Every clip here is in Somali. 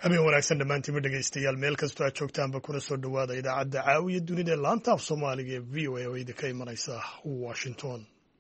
habeen wanaagsan dhammaantiinba dhegaystayaal meel kastoo aad joogtaanba kuna soo dhowaada idaacadda caawiya dunida ee laanta af soomaaliga ee v o a oo idinka imanaysa washington.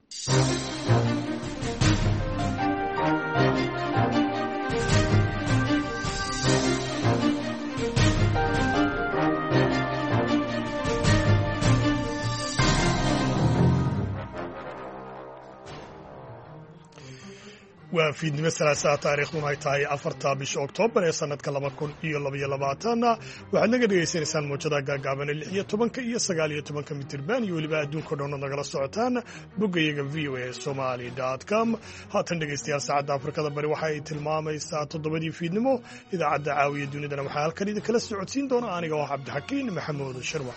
waa fiidnimo salaasaa taariikhduna ay tahay 4 bisha Oktoobar ee sanadka 2022 waxaad naga dhegaysanaysaan muujada gaagaaban 16 iyo 19 mitirban iyo weliba adduunka dhan nagala socotaan boggayaga voasomali.com. haatan dhegaystayaal saacadda Afrikada Bari waxa ay tilmaamaysaa 7 fiidnimo. idaacadda caawiya dunidana waxaa halkan idinkala socodsiin doona aniga oo Cabdixakiin Maxamuud Shirwa.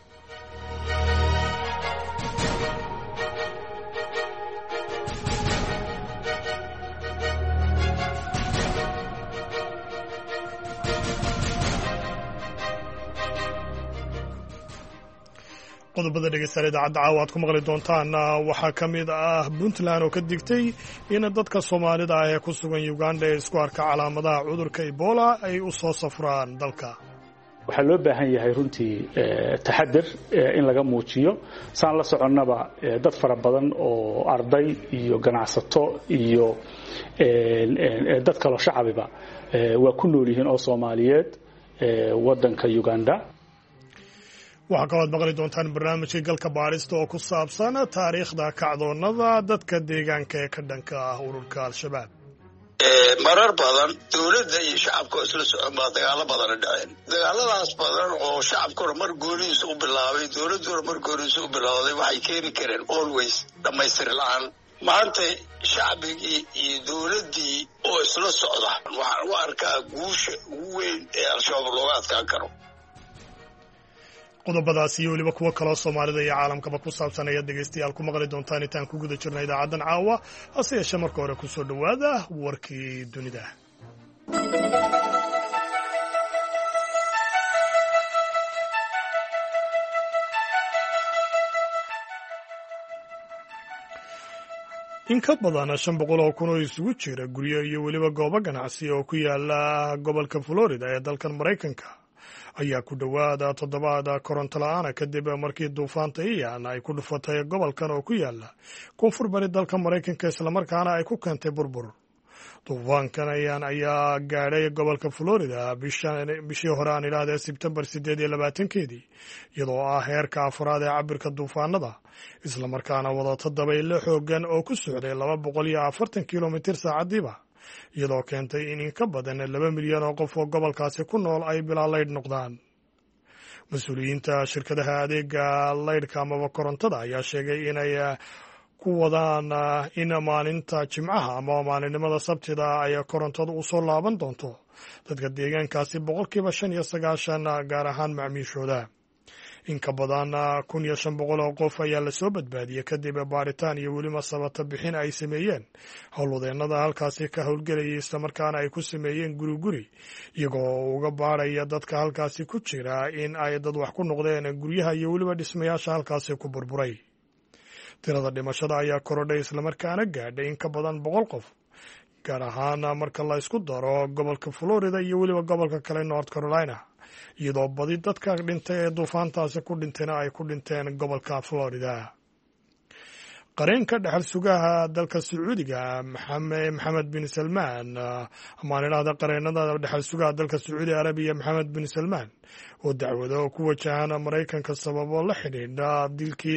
qodobada dhegeystayaal idaacadda caawa aad ku maqli doontaan waxaa ka mid ah Puntland oo ka digtay in dadka Soomaalida ah ee ku sugan Uganda ee isku arka calaamadaha cudurka Ebola ay u soo safraan dalka. waxaa loo baahan yahay runtii taxadir in laga muujiyo saan la soconnaba dad fara badan oo arday iyo ganacsato iyo dad kale shacabiba waa ku nool yihiin oo Soomaaliyeed wadanka Uganda. waxaa kaloo maqli doontaan barnaamijka galka baarista oo ku saabsan taariikhda kacdoonnada dadka deegaanka ee ka dhanka ah ururka al-shabaab. marar badan dowladda iyo shacabka isla socon baa dagaalo badan dhaceen. dagaaladaas badan oo shacabkuna mar goonihiisa u bilaabay, dowladduna mar goonihiisa u bilowday, waxay keeni kareen always dhammaystir la'aan. maanta shacbigii iyo dowladdii oo isla socda waxaan u arkaa guusha ugu weyn ee al-shabaab looga adkaan karo. qodobadaas iyo weliba kuwo kaloo Soomaalida iyo caalamkaba ku saabsan ayaad dhegaystayaal ku maqli doontaan intaan ku guda jirna idaacaddan caawa. hase yeeshee marka hore ku soo dhowaada warkii dunida. in ka badan 500 kun oo isugu jira guryo iyo weliba goobo ganacsi oo ku yaala gobolka Florida ee dalkan Maraykanka ayaa ku dhowaada 7 koronto la'aan kadib markii duufaanta Ian ay ku dhufatay gobolkan oo ku yaala koonfur bari dalka Maraykanka isla markaana ay ku keentay burbur. duufaankan ayaa gaadhay gobolka Florida bishii hore aan ilaahdee Sebtembar 28 iyadoo ah heerka afraad ee cabirka duufaanada isla markaana wadata dabaylo xooggan oo ku socday 240 kilomitir saacadiiba, iyadoo keentay in ka badan 2 milyan oo qof oo gobolkaasi ku nool ay bilaa laydh noqdaan. mas-uuliyiinta shirkadaha adeega laydhka amaba korontada ayaa sheegay inay ku wadaan in maalinta Jimcaha ama maalinimada Sabtida ay korontadu u soo laaban doonto dadka deegaankaasi 95% gaar ahaan macaamiishooda. in ka badan 1,500 oo qof ayaa la soo badbaadiyey kadib baaritaan iyo weliba sabata bixin ay sameeyeen howlwadeennada halkaasi ka howlgelayay islamarkaana ay ku sameeyeen guri iyagoo uga baaraya dadka halkaasi ku jira in ay dad wax ku noqdeen guryaha iyo weliba dhismayaasha halkaasi ku burburay. tirada dhimashada ayaa korodhay islamarkaana gaadhay in ka badan 100 qof, gaar ahaan marka la isku daro gobolka Florida iyo weliba gobolka kale North Carolina, iyadoo badi dadka dhintay ee duufaantaasi ku dhintayna ay ku dhinteen gobolka Florida. qareenka dhaxal sugaha dalka Sacuudiga Maxamed bin Salmaan amaanilada qareenada dhaxal sugaha dalka Sacuudi Arabiya Maxamed bin Salmaan oo dacwado ku wajahan Maraykanka sababo la xidhiidha dilkii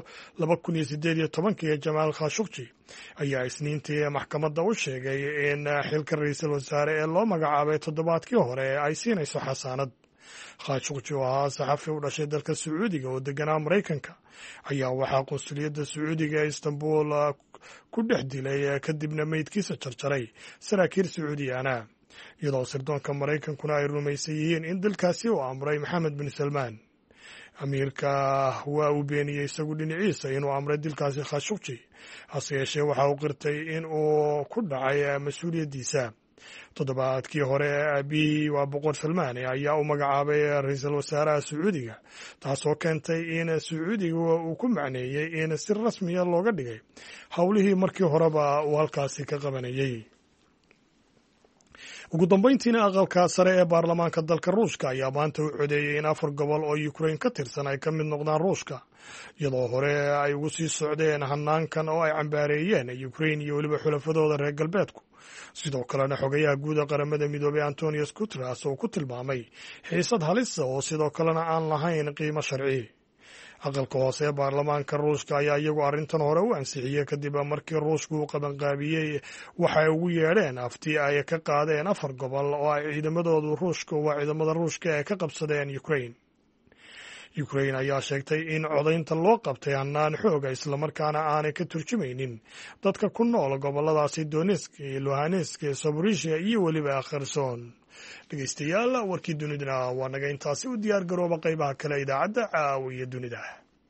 2018 ee Jamaal Khashoggi ayaa Isniintii maxkamadda u sheegay in xilka ra'iisul wasaare ee loo magacaabay toddobaadkii hore ay siinayso xasaanad. Khashoggi oo ahaa saxafi u dhashay dalka Sacuudiga oo deganaa Maraykanka ayaa waxaa qunsuliyadda Sacuudiga ee Istanbul ku dhex dilay kadibna meydkiisa jarjaray saraakiil Sacuudiyaana, iyadoo sirdoonka Maraykankuna ay rumaysan yihiin in dalkaasi uu amray Maxamed bin Salmaan. amiirka waa uu beeniyey isagu dhinaciisa inuu amray dilkaasi Khashoggi, hase yeeshee waxa uu qirtay in uu ku dhacay mas-uuliyaddiisa. toddobaadkii hore aabihii waa boqor Salmaan ayaa u magacaabay ra'iisul wasaaraha Sacuudiga, taasoo keentay in Sacuudiga uu ku macneeyey in si rasmiya looga dhigay howlihii markii horeba uu halkaasi ka qabanayay. ugu dambayntiina aqalka sare ee baarlamaanka dalka ruushka ayaa maanta u codeeyey in 4 gobol oo Ukraine ka tirsan ay ka mid noqdaan ruushka iyadoo hore ay ugu sii socdeen hanaankan oo ay cambaareeyeen Ukraine iyo weliba xulafadooda reer galbeedku sidoo kalena xogayaha guud ee qaramada midoobay Antonio Guterres oo ku tilmaamay xiisad halis oo sidoo kalena aan lahayn qiimo sharci aqalka hoose ee baarlamaanka ruushka ayaa iyagu arrintan hore u ansixiyey kadib markii ruushku uu qabanqaabiyey waxay ugu yeedheen afti ay ka qaadeen 4 gobol oo ay ciidamada ruushka ay ka qabsadeen Ukraine ayaa sheegtay in codaynta loo qabtay hannaan xooga islamarkaana aanay ka turjumaynin dadka ku nool goboladaasi Donetsk, Luhansk, Zaporizhia iyo weliba Kherson. dhegeystayaal warkii dunidana waa naga intaasi u diyaar garooba qaybaha kale idaacadda caawiya dunida.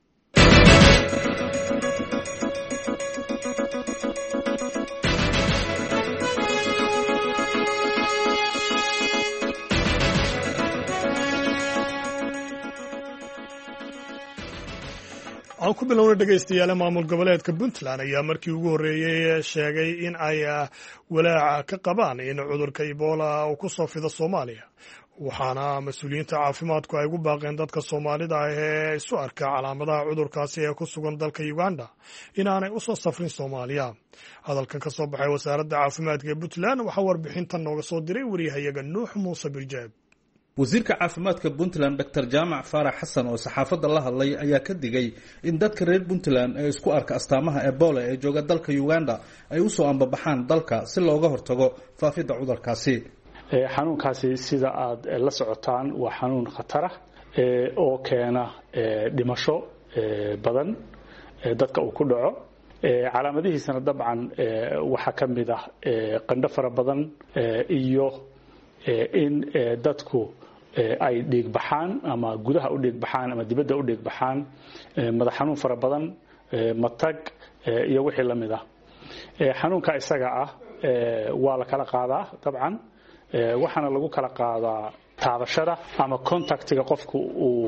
aan ku bilowna dhegaystayaal maamul goboleedka Puntland ayaa markii ugu horeeyay sheegay in ay walaac ka qabaan in cudurka Ebola uu ku soo fido Soomaaliya waxaana mas'uuliyiinta caafimaadku ay ugu baaqeen dadka Soomaalida ah ee isu arka calaamadaha cudurkaasi ee ku sugan dalka Uganda inaanay u soo safrin Soomaaliya. hadalkan ka soo baxay wasaaradda caafimaadka ee Puntland waxa warbixintan nooga soo diray wariyahayaga Nuux Muuse Birjaab. wasiirka caafimaadka Puntland Dr. Jaamac Faarax Xasan oo saxaafadda la hadlay ayaa ka digay in dadka reer Puntland ay isku arka astaamaha Ebola ee jooga dalka Uganda ay u soo ambabaxaan dalka si looga hortago faafidda cudurkaasi. xanuunkaasi sida aad la socotaan waa xanuun khatar ah oo keena dhimasho badan dadka uu ku dhaco. calaamadihiisana dabcan waxa ka mid ah qandho fara badan iyo in dadku ay dhiig baxaan ama gudaha u dhiig baxaan ama dibadda u dhiig baxaan madax xanuun fara badan matag iyo wixii la mid ah. xanuunka isaga ah waa la kala qaadaa dabcan waxaana lagu kala qaadaa taabashada ama contactiga qofku uu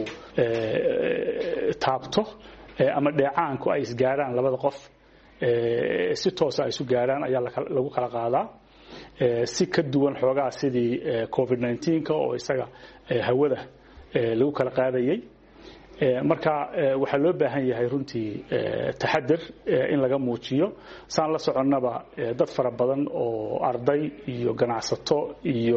taabto ama dheecaanku ay isgaaraan labada qof si toos ah isu gaaraan ayaa lagu kala qaadaa si ka duwan xoogaa sidii COVID-19 oo isaga hawada lagu kala qaadayay. marka waxa loo baahan yahay runtii taxadir in laga muujiyo saan la soconnaba dad fara badan oo arday iyo ganacsato iyo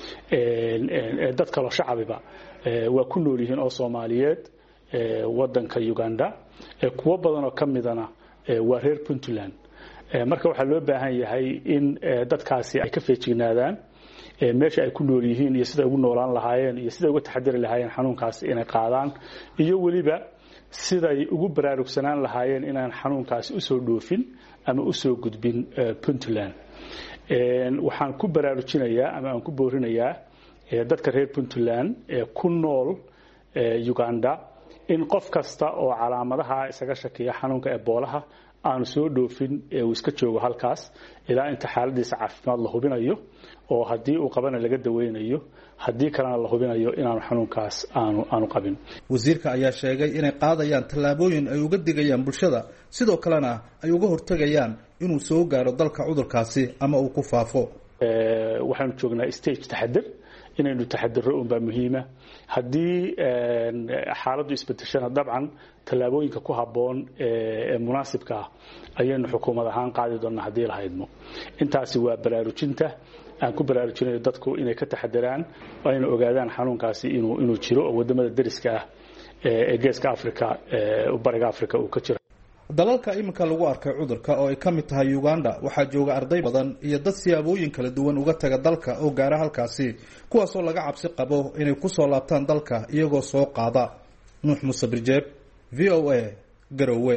dad kale oo shacabiba waa ku nool yihiin oo Soomaaliyeed wadanka Uganda kuwa badan oo kamidana waa reer Puntland. marka waxa loo baahan yahay in dadkaasi ay ka feejignaadaan meesha ay ku nool yihiin iyo sida ugu noolaan lahaayeen iyo sida uga taxadiri lahaayeen xanuunkaasi inay qaadaan iyo waliba sida ay ugu baraarugsanaan lahaayeen inaan xanuunkaasi u soo dhoofin ama u soo gudbin Puntland. waxaan ku baraarujinayaa ama aan ku boorinayaa dadka reer Puntland ku nool Uganda in qof kasta oo calaamadaha isaga shakiya xanuunka Ebola aanu soo dhoofin uu iska joogo halkaas ilaa inta xaaladiisa caafimaad la hubinayo oo haddii uu qabana laga daweynayo haddii kalena la hubinayo inaanu xanuunkaas aanu qabin. wasiirka ayaa sheegay inay qaadayaan tallaabooyin ay uga digayaan bulshada sidoo kalena ay uga hortagayaan inuu soo gaaro dalka cudurkaasi ama uu ku faafo. waxaanu joognaa stage taxadir inaynu taxadirro un baa muhiima. haddii xaaladdu isbedeshana dabcan tallaabooyinka ku habboon ee munaasibka ah ayaynu xukuumad ahaan qaadi doonaa haddii la haydmo. intaasi waa baraarujinta aan ku baraarujinayo dadku inay ka taxadiraan ayna ogaadaan xanuunkaasi inuu jiro oo wadamada dariska ah ee geeska Afrika bariga Afrika uu ka jiro. dalalka iminka lagu arkay cudurka oo ay ka mid tahay Uganda waxaa jooga arday badan iyo dad siyaabooyin kala duwan uga taga dalka oo gaara halkaasi kuwaas oo laga cabsi qabo inay ku soo laabtaan dalka iyagoo soo qaada. Nuux Muuse Birjaab, VOA, Garowe.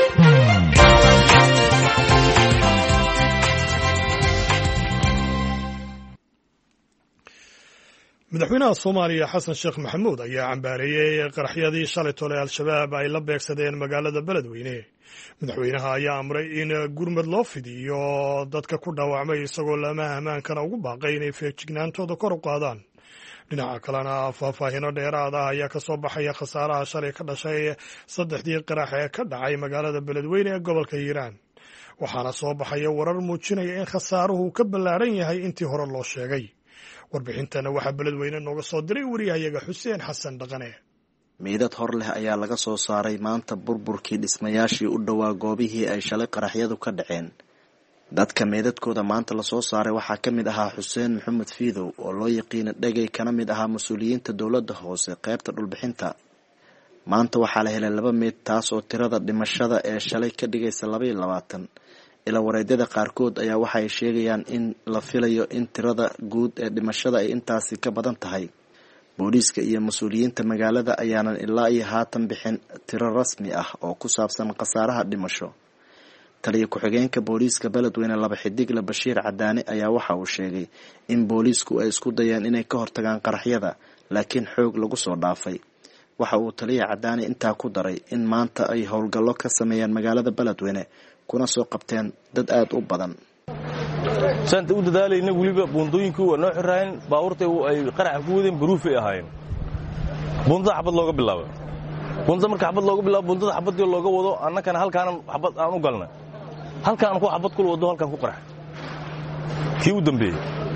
madaxweynaha Soomaaliya Xasan Sheekh Maxamuud ayaa cambaareeyay qaraxyadii shalay tole Al-Shabaab ay la beegsadeen magaalada Beledweyne. madaxweynaha ayaa amray in gurmad loo fidiyo dadka ku dhaawacmay isagoo laamaha ammaankana ugu baaqay inay feejignaantooda kor u qaadaan. dhinaca kalena faahfaahino dheeraad ah ayaa ka soo baxaya khasaaraha shalay ka dhashay 3 qarax ee ka dhacay magaalada Beledweyne ee gobolka Hiiraan. waxaana soo baxaya warar muujinaya in khasaaruhu ka ballaaran yahay intii hore loo sheegay. warbixintana waxaa beledweyne nooga soo diray wariyahayaga xuseen xasan dhaqane. meydad hor leh ayaa laga soo saaray maanta burburkii dhismayaashii u dhowaa goobihii ay shalay qaraxyadu ka dhaceen. dadka meydadkooda maanta lasoo saaray waxaa ka mid ahaa xuseen maxamed fiidow oo loo yaqiina dhegay kana mid ahaa mas-uuliyiinta dowladda hoose qaybta dhulbixinta. maanta waxaa la helay 2 meyd taas oo tirada dhimashada ee shalay ka dhigaysa 22. ila wareedyada qaarkood ayaa waxay sheegayaan in la filayo in tirada guud ee dhimashada ay intaasi ka badan tahay. booliiska iyo mas-uuliyiinta magaalada ayaanan ilaa iyo haatan bixin tiro rasmi ah oo ku saabsan khasaaraha dhimasho. taliya ku-xigeenka booliiska beledweyne 2 xidigle Bashiir Cadaani ayaa waxa uu sheegay in booliisku ay isku dayeen inay ka hortagaan qaraxyada laakiin xoog lagu soo dhaafay. waxa uu taliya Cadaani intaa ku daray in maanta ay howlgallo ka sameeyeen magaalada beledweyne kuna soo qabteen dad aad u badan. saanta u dadaalayna waliba buundooyinku waa noo xiraayeen baabuurta ay qarax ku wadeen baruuf ay ahaayeen. buundada xabad looga bilaabo buundada marka xabad looga bilaabo buundada xabadii looga wado annakana halkaan xabad aan u galna halkaan ku xabad kul wado halkaan ku qarax kii u dambeeyay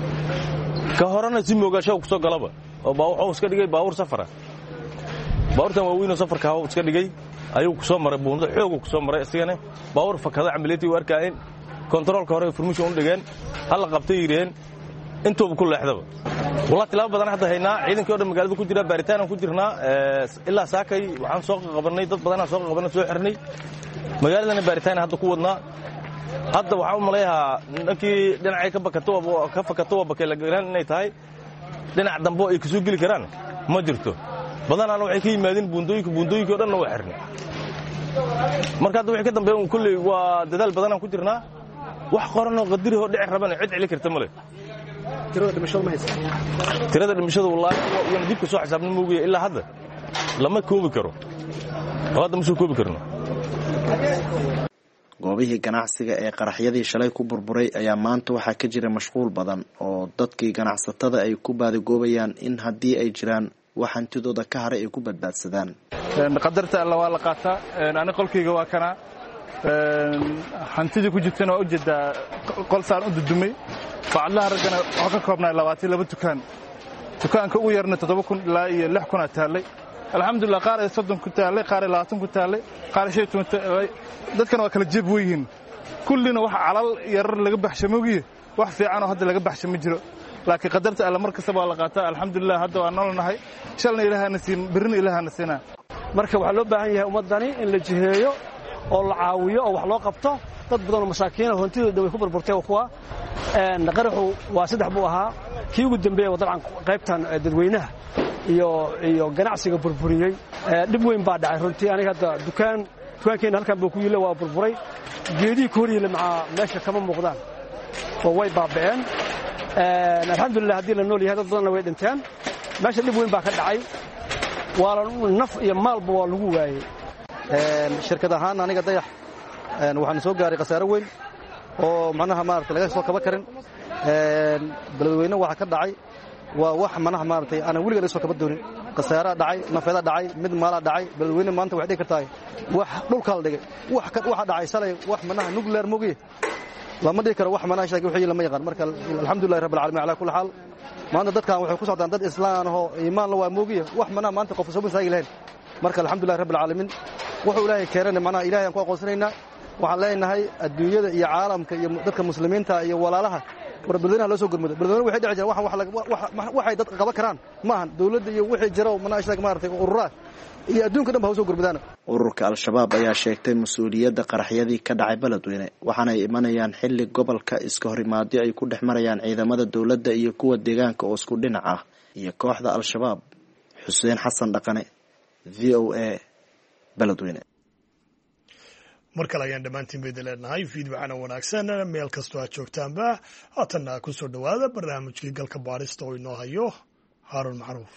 ka horana si moogaasho ku soo galaba oo baa iska dhigay baabuur safara baabuurtan waa weyn oo safarka hawo iska dhigay ayuu ku soo maray buundada xoog ku soo maray isagana baabuur fakada camiliyadii u arkaayeen controlka hore information u dhigeen hal qabtay yireen intuu ku leexdaba wallahi tilaabo badan hadda haynaa ciidankii oo dhan magaalada ku jira baaritaan aan ku jirnaa ilaa saakay waxaan soo qabanay dad badan aan soo qabanay soo xirnay magaaladana baaritaan hadda ku wadnaa hadda waxaan u maleeyahay ninkii dhinacay ka fakato bakay la garan inay tahay dhinac dambo ay ku soo gali karaan ma jirto badanaan waxay ka yimaadeen buundooyinka oo dhan waa xirnay marka hadda wixii ka dambeeyay kulli waa dadaal badan aan ku jirnaa wax qoran oo qadari oo dhici rabana cid cili karta male. tirada dhimashada wallahi waan dib ka soo xisaabnay moogiye ilaa hadda lama koobi karo hadda ma soo koobi karno. goobihii ganacsiga ee qaraxyadii shalay ku burburay ayaa maanta waxaa ka jira mashquul badan oo dadkii ganacsatada ay ku baadigoobayaan in haddii ay jiraan wax hantidooda ka haray ay ku badbaadsadaan. qadarta alla waa la qaataa ani qolkayga waa kana hantidii ku jirtana waa u jeedaa qol saan u dudumay bacadlaha raggana waxaa ka koobnaa 22 dukaan dukaanka ugu yarna 7,000 ilaa iyo 6,000 taallay alxamdulillah qaar ay 30 ku taallay qaar ay 20 ku taallay qaar ay 20 taallay dadkana waa kala jeeb weeyeen kullina wax calal yar laga baxshamoogiye wax fiican oo hadda laga baxshamo jiro laakiin qadarta alla markasta waa la qaataa alxamdulillah hadda waa nolonahay shalna ilaahana siin birina ilaahana siinaa. marka waxaa loo baahan yahay ummadani in la jiheeyo oo la caawiyo oo wax loo qabto dad badan oo masaakiin ah hantidooda way ku burburtay kuwa qaraxu waa 3 buu ahaa kii ugu dambeeyay waddan qaybtan dadweynaha iyo ganacsiga burburiyay dib weyn baa dhacay runtii aniga hadda dukaankeena halkan buu ku yilaa waa burburay geedii kooriye maca meesha kama muuqdaan oo way baabeen alxamdulillah haddii la nool yahay dad badanna way dhinteen meesha dib weyn baa ka dhacay waa naf iyo maalba waa lagu waayey. shirkad ahaan aniga dayax waxaan soo gaaray khasaaro weyn oo macnaha maaragtay laga soo kaba karin beledweyne waxa ka dhacay waa wax macnaha maaragtay aan weliga la soo kaba doonin khasaaro dhacay nafeeda dhacay mid maala dhacay beledweyne maanta waxay dhigi kartaa wax dhulka la dhigay waxa dhacay salay wax macnaha nuclear mogi lama dhigi karo wax macnaha sheegay wixii lama yaqaan marka alxamdulillah rabbil alamin ala kulli xaal maanta dadkan waxay ku socdaan dad islaan oo iimaan la waa mogi wax macnaha maanta qof soo saagi lahayn marka alxamdulillah rabbil alamin wuxuu ilaahay keenay macnaha ilaahay aan ku aqoonsanaynaa waxaan leenahay adduunyada iyo caalamka iyo dadka muslimiinta iyo walaalaha war beledweynaha loo soo gurmado beledweyne waxay dhici jiraan waxay dad qaban karaan maahan dawladda iyo wixii jira macnaha sheeg maartay ururaad iyo adduunka dhan ba soo gurmadaan. ururka al-shabaab ayaa sheegtay mas'uuliyadda qaraxyadii ka dhacay beledweyne waxaana ay imanayaan xilli gobolka iska horimaadyo ay ku dhex marayaan ciidamada dawladda iyo kuwa deegaanka oo isku dhinac ah iyo kooxda al-shabaab. xuseen xasan dhaqane VOA beledweyne. mar kale ayaan dhammaantiin bayda leenahay fiidwacana wanaagsan meel kastoo aad joogtaanba haatanna ku soo dhowaada barnaamijkii galka baarista oo inoo hayo haaruun macruuf.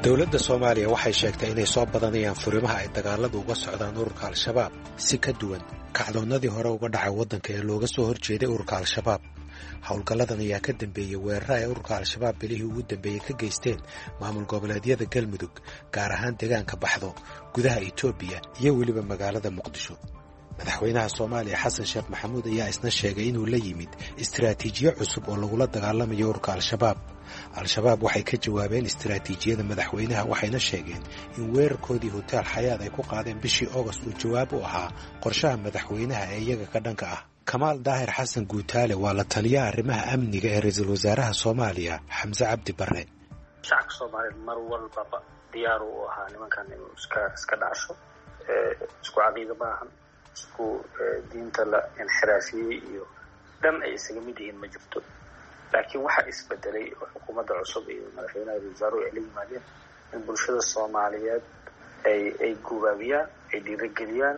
dowladda Soomaaliya waxay sheegtay inay soo badanayaan furimaha ay dagaaladu uga socdaan ururka Al-Shabaab si ka duwan kacdoonnadii hore uga dhacay waddanka ee looga soo horjeeday ururka Al-Shabaab. Howlgalladan ayaa ka dambeeyey weeraro ay ururka Al-Shabaab bilihii ugu dambeeyey ka geysteen maamul goboleedyada Galmudug, gaar ahaan deegaanka Baxdo, gudaha Itoobiya iyo weliba magaalada Muqdisho. madaxweynaha Soomaaliya Xasan Sheekh Maxamuud ayaa isna sheegay inuu la yimid istiraatiijiyo cusub oo lagula dagaalamayo ururka Al-Shabaab. Al-Shabaab waxay ka jawaabeen istiraatiijiyada madaxweynaha waxayna sheegeen in weerarkoodii Hotel Xayaat ay ku qaadeen bishii August uu jawaab u ahaa qorshaha madaxweynaha ee iyaga ka dhanka ah. Kamaal Daahir Xasan Guutaale waa la taliyaha arrimaha amniga ee ra'iisul wasaaraha Soomaaliya Xamse Cabdi Barre. shacabka Soomaaliyeed mar walba diyaar u ahaa nimankan inuu iska dhaasho isku caqiido maahan isku diinta la inxiraafiyey iyo dhan ay isaga mid yihiin ma jirto. laakiin waxa isbedelay xukuumadda cusub iyo madaxweynaha wasaaruhu ay la yimaadeen in bulshada Soomaaliyeed ay gubaabiyaan, ay dhiirigeliyaan,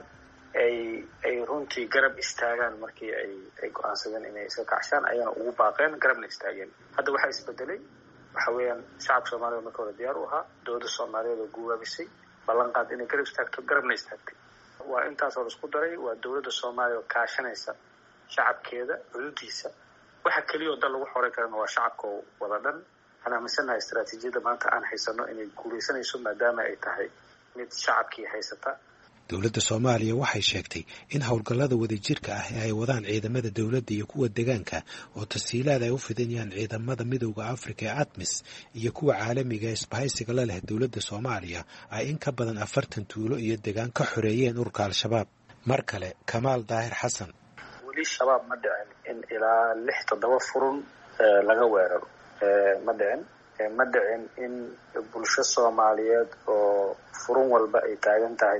ay runtii garab istaagaan markii ay go'aansadeen inay iska kacshaan ayana ugu baaqeen garabna istaageen. hadda waxa isbedelay waxa weeyaan shacabka Soomaaliyeed marka hore diyaar u ahaa, dowladda Soomaaliyeed oo gubaabisay, ballan qaad inay garab istaagto, garabna istaagtay. waa intaas oo isku daray, waa dowladda Soomaaliya oo kaashanaysa shacabkeeda xuduudiisa. waxa kaliya oo dal lagu xoray karana waa shacabka wada dhan. waxaan aaminsanahay istiraatiijiyada maanta aan haysano inay guulaysanayso maadaama ay tahay mid shacabkii haysata. dowladda Soomaaliya waxay sheegtay in howlgallada wadajirka ah ee ay wadaan ciidamada dowladda iyo kuwa deegaanka oo tashiilaad ay u fidinayaan ciidamada midowda Afrika ee ATMIS iyo kuwa caalamiga ee isbahaysiga la leh dowladda Soomaaliya ay in ka badan 40 tuulo iyo deegaan ka xoreeyeen ururka Al-Shabaab. mar kale Kamaal Daahir Xasan: weli shabaab ma dhicin in ilaa 6-7 furun laga weeraro. ma dhicin in bulsho Soomaaliyeed oo furun walba ay taagan tahay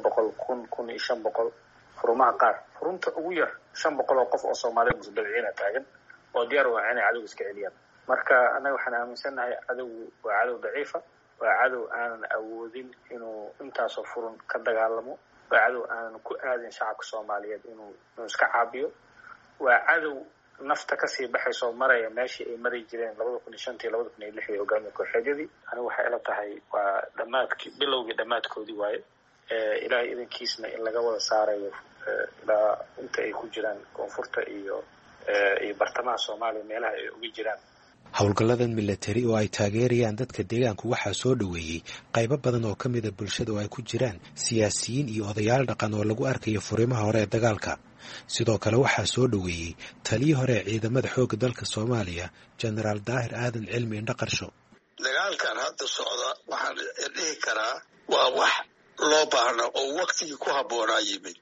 700,000-1,500 furumaha qaar. furunta ugu yar 500 oo qof oo Soomaaliyeed musbiciina taagan oo diyaar u ah inay cadow iska celiyaan. marka anaga waxaan aaminsanahay cadowgu waa cadow daciifa, waa cadow aanan awoodin inuu intaasoo furun ka dagaalamo, waa cadow aanan ku aadin shacabka Soomaaliyeed inuu iska caabiyo, waa cadow nafta kasii baxayso maraya meeshii ay mari jireen 2005 iyo 2006 hogaamiye kooxeedyadii. anigu waxay ila tahay waa bilowgii dhammaadkoodii waaye. ilaahay idankiisna in laga wada saarayo ilaa inta ay ku jiraan koonfurta iyo bartamaha Soomaaliya meelaha ay uga jiraan. howlgalladan militari oo ay taageerayaan dadka deegaanku waxaa soo dhoweeyey qaybo badan oo ka mid a bulshada oo ay ku jiraan siyaasiyiin iyo odayaal dhaqan oo lagu arkayo furimaha hore ee dagaalka. sidoo kale waxaa soo dhoweeyey taliyii hore ee ciidamada xoogga dalka Soomaaliya Generaal Daahir Aadan Cilmi Indhaqarsho. dagaalkan hadda socda waxaan dhihi karaa waa wax loo baahna oo waqtigii ku habboonaa yimid.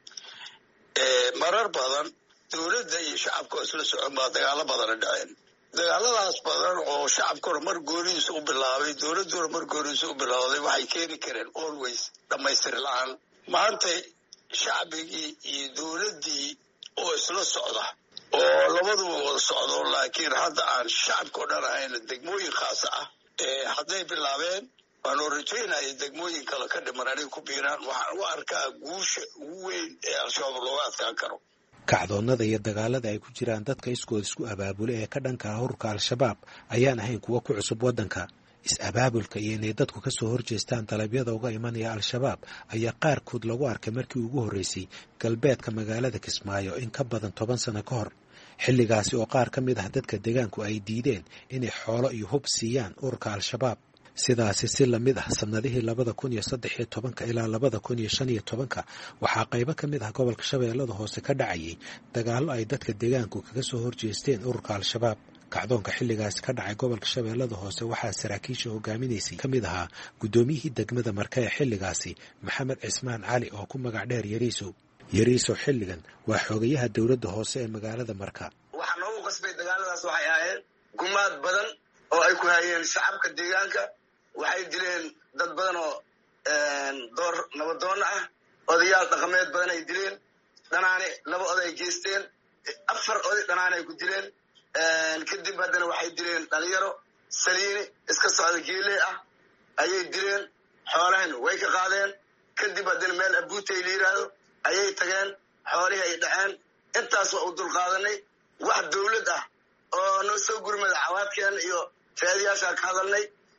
marar badan dowladda iyo shacabka isla socon baa dagaalo badan dhaceen. dagaaladaas badan oo shacabkuna mar goonihiisa u bilaabay, dowladduna mar goonihiisa u bilowday, waxay keeni kareen always dhammaystir la'aan. maanta shacbigii iyo dowladdii oo isla socda oo labaduba wada socdo, laakiin hadda aan shacabka o dhan ahayn, degmooyin khaasa ah hadday bilaabeen, waanoo rajaynaya degmooyin kale ka dhiman anay ku biiraan. waxaan u arkaa guusha ugu weyn ee Al-Shabaab looga adkaan karo. kacdoonnada iyo dagaalada ay ku jiraan dadka iskood isku abaabula ee ka dhanka ah ururka Al-Shabaab ayaan ahayn kuwa ku cusub waddanka. is-abaabulka iyo inay dadku ka soo horjeestaan dalabyada uga imanaya Al-Shabaab ayaa qaarkood lagu arkay markii ugu horreysay galbeedka magaalada Kismaayo in ka badan 10 sano ka hor. xilligaasi oo qaar ka mid ah dadka deegaanku ay diideen inay xoolo iyo hub siiyaan ururka Al-Shabaab. sidaasi si la mid ah sanadihii 2013 ilaa 2015 waxaa qaybo ka mid ah gobolka Shabeellada Hoose ka dhacayay dagaallo ay dadka deegaanku kaga soo horjeesteen ururka Al-Shabaab. kacdoonka xilligaasi ka dhacay gobolka Shabeellada Hoose waxaa saraakiisha hogaaminaysay ka mid ahaa gudoomiyihii degmada Marka ee xilligaasi Maxamed Cismaan Cali oo ku magac dheer Yariiso. xilligan waa xogayaha dowladda hoose ee magaalada Marka. waxaa noogu qasbay dagaaladaas waxay ahayd gumaad badan oo ay ku hayeen shacabka deegaanka. waxay dileen dad badan oo door nabadoon ah, odayaal dhaqameed badan ay dileen, dhanaane 2 oday geysteen, 4 oday dhanaane ay ku dileen. kadib haddana waxay dileen dhalinyaro saliini iska socda geele ah ayay dileen, xoolahan way ka qaadeen. kadib haddana meel abuutay la yidhaahdo ayay tageen, xoolihii ay dhaceen. intaas waa u dulqaadanay. wax dawlad ah oo noo soo gurmada cawaadkeen iyo raadiyaashaa ka hadalnay.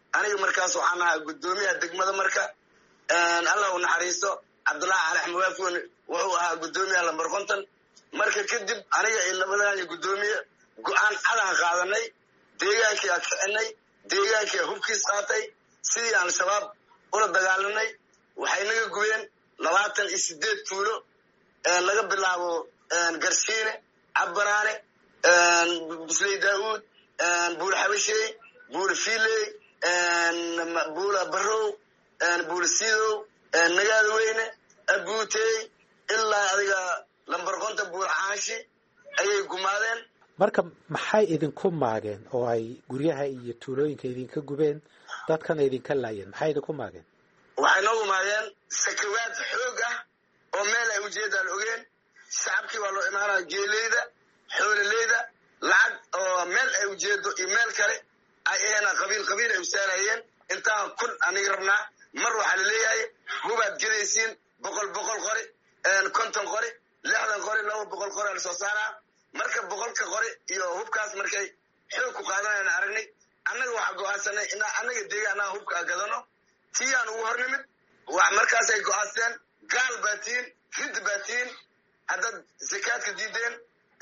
aniga markaas waxaan ahaa guddoomiyaha degmada marka allah u naxariisto cabdullaahi cali axmed waafon wuxuu ahaa guddoomiyaha lambar 50 marka kadib aniga iyo labadaan guddoomiye go'aan cadan qaadanay deegaankii aan kicinay deegaankii hubkiis qaatay sidii aan shabaab ula dagaalanay waxay naga gubeen 28 tuulo laga bilaabo Garsiine Cabaraane Bisley Daawud Buul Xabashey Buul Fiiley Buul Barrow Buul Siidow Nagaada Weyne Abuutey ilaa adiga lambar 50 Buul Xaashi ayay gumaadeen. marka maxay idinku maageen oo ay guryaha iyo tuulooyinka idinka gubeen dadkana idinka laayeen maxay idinku maageen? waxay noogu maageen sakawaad xoog ah oo meel ay ujeedaan ogeen shacabkii waa loo imaanaa geeleyda xoololeyda lacag oo meel ay ujeedo iyo meel kale ay eena qabiil ay usaarayeen intaan kun aniga rabnaa mar waxaa la leeyahay hubaad gedaysiin 100 qori 50 qori 60 qori 200 qori la soo saaraa marka 100 qori iyo hubkaas markay xoog ku qaadanayaan aragnay annaga waxa go'aansanay in annaga deegaanaha hubka gadano tiyaan ugu hornimid wax markaas ay go'aansadeen gaal baatiin rid baatiin hadad zakaadka diideen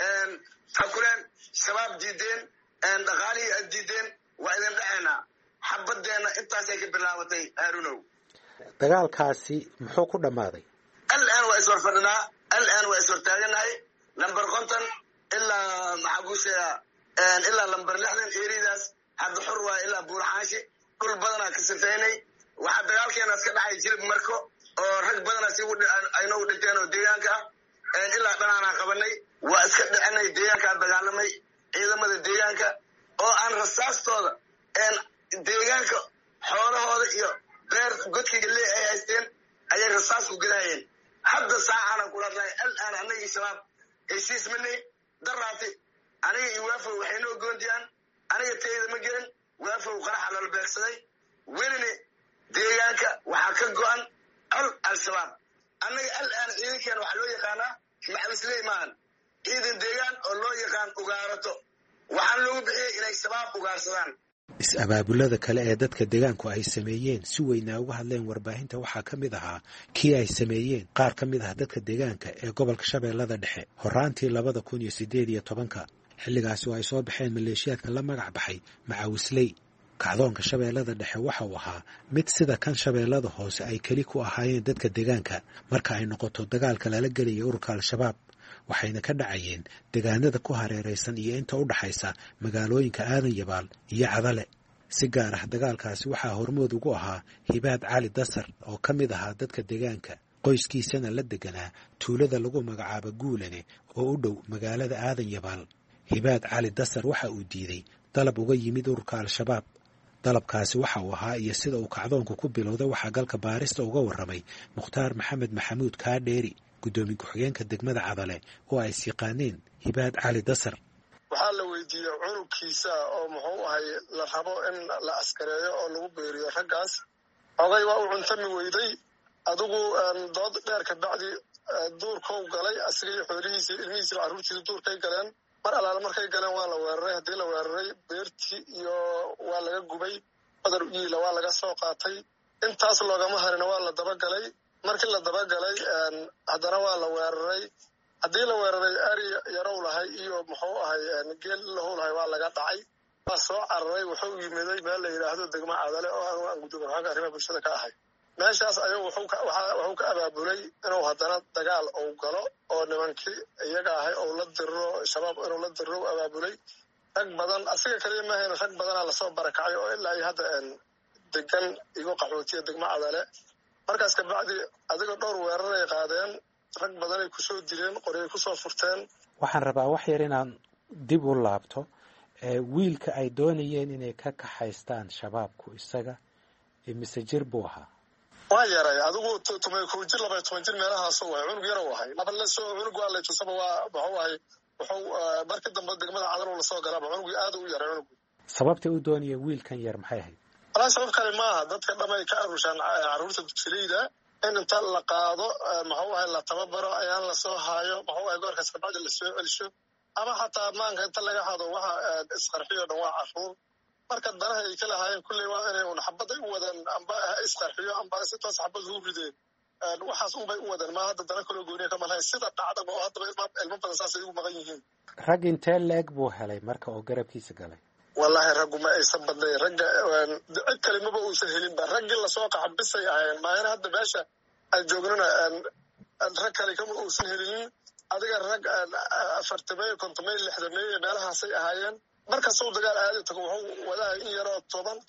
takuleen shabaab diideen dhaqaalihii aad diideen waa idin dhaceena xabadeena intaasay ka bilaabatay haarunow. dagaalkaasi muxuu ku dhammaaday? الآن وإسور فرنا الآن وإسور تاجناي لمبر 50 إلا محبوسة إلا لمبر 6 إيريداس هذا حروة إلا بورحاشي كل بدنا كسفيني وحد قال كي الناس كده هيجيب مركو ورج بدنا سيود أينو دكانو ديانكا إلا أنا قبلني وأسكت أنا ديانكا بقالمي إذا ما ديانكا أو أنا رصاص تودا إن ديانكا حوله هذا يو غير قد كي اللي أيستين أي رصاص وقلاين حد ساعة أنا أقول لك الآن أنا شباب إيش مني دراتي أنا يوافق وحينو جونديان أنا يتيد مجرن وافق وقرح على البيكسدي وينني ديانكا وحكجو أن الشباب أنا الآن إذا كانوا حلو يقانا مع سليمان إذا ديان الله يقان وقارته وحلو بحي إلى الشباب وقارسان. is-abaabulada kale ee dadka deegaanku ay sameeyeen si weynaa uga hadleen warbaahinta waxaa ka mid ahaa kii ay sameeyeen qaar ka mid ah dadka deegaanka ee gobolka Shabeellada Dhexe horaantii 2018 xilligaasi oo ay soo baxeen maleeshiyaadka la magac baxay Macawisley. kacdoonka Shabeellada Dhexe waxa uu ahaa mid sida kan Shabeellada Hoose ay kali ku ahaayeen dadka deegaanka marka ay noqoto dagaalka lala geliyay ururka Al-Shabaab waxayna ka dhacayeen deegaanada ku hareeraysan iyo inta u dhaxaysa magaalooyinka Aadan Yabaal iyo Cadale. si gaar ah dagaalkaasi waxaa hormood ugu ahaa Hibaad Cali Dasar oo ka mid ahaa dadka deegaanka qoyskiisana la deganaa tuulada lagu magacaabo Guulane oo u dhow magaalada Aadan Yabaal. Hibaad Cali Dasar waxa uu diiday dalab uga yimid ururka Al-Shabaab. dalabkaasi waxa uu ahaa iyo sida uu kacdoonku ku bilowday waxa galka baarista uga waramay Mukhtaar Maxamed Maxamuud Kaadheeri gudoomiye ku-xigeenka degmada Cadale oo ay yaqaaneen Hibaad Cali Dasar. waxaa la weydiiyey cunugkiisa oo muxuu ahay la rabo in la askareeyo oo lagu beeriyo raggaas oday waa u cuntami weyday adigu dood dheer ka bacdi duurkou galay asigii xoolihiisa ilmihiisa carruurtiisa duurkay galeen mar alaala markay galeen waa la weeraray haddii la weeraray beertii iyo waa laga gubay badar uyiila waa laga soo qaatay intaas loogama harina waa la dabagalay markii la dabagalay haddana waa la weeraray haddii la weeraray ari yarow lahay iyo muxuu ahay geel lahow lahay waa laga dhacay waa soo cararay wuxuu yimiday meel la yidhaahdo degmo Cadale oo aan gudoomiye xagga arrimaha bulshada ka ahay meeshaas ayuu wuxuu ka abaabulay inuu haddana dagaal uu galo oo nimankii iyaga ahay oo la diro shabaab inuu la diro abaabulay rag badan asiga kaliya ma ahayn rag badanaa lasoo barakacay oo ilaa ay hadda degan igu qaxootiya degmo Cadale markaas ka bacdi adiga dhowr weerar ay qaadeen rag badan ay ku soo dileen qoryo ku soo furteen. waxaan rabaa wax yar inaan dib u laabto wiilka ay doonayeen inay ka kaxaystaan shabaabku isaga mise jir buu ahaa? waa yaray adigu 12 jir meelahaas oo cunug yar oo ahay laba la soo cunug waa la tusaba waa wuxuu ahay wuxuu markii dambe degmada Cadale la soo galay cunug aad u yaray cunug. sababta uu doonayay wiilkan yar maxay ahayd? ala sabab kale maaha dadka dhamay ka arushaan carruurta dugsiga in inta la qaado muxuu ahay la tababaro ayaan la soo haayo muxuu ahay goorkaas kabacdi la soo celisho ama xataa maanka inta laga hado waxa isqarxiyo dhan waa carruur marka danaha ay ka lahaayeen kulley waa inay un xabad ay u wadaan amba isqarxiyo amba si toos xabad ugu rideen waxaas unbay u wadaan ma hadda dana kaloo gooniya kama lahayn sida dhacdaba oo haddaba ilmo badan saasay ugu maqan yihiin rag intee leeg buu helay marka oo garabkiisa galay wallaahi raggu ma aysan badnayn ragga cid kale maba uusan helinba raggii lasoo qaxabisay ahaayeen maahina hadda meesha aan joognana rag kale kama uusan helinin adiga rag 40 50 60 meelahaasay ahaayeen markasuu dagaal aadi tago wuxuu wadaa in yaroo 10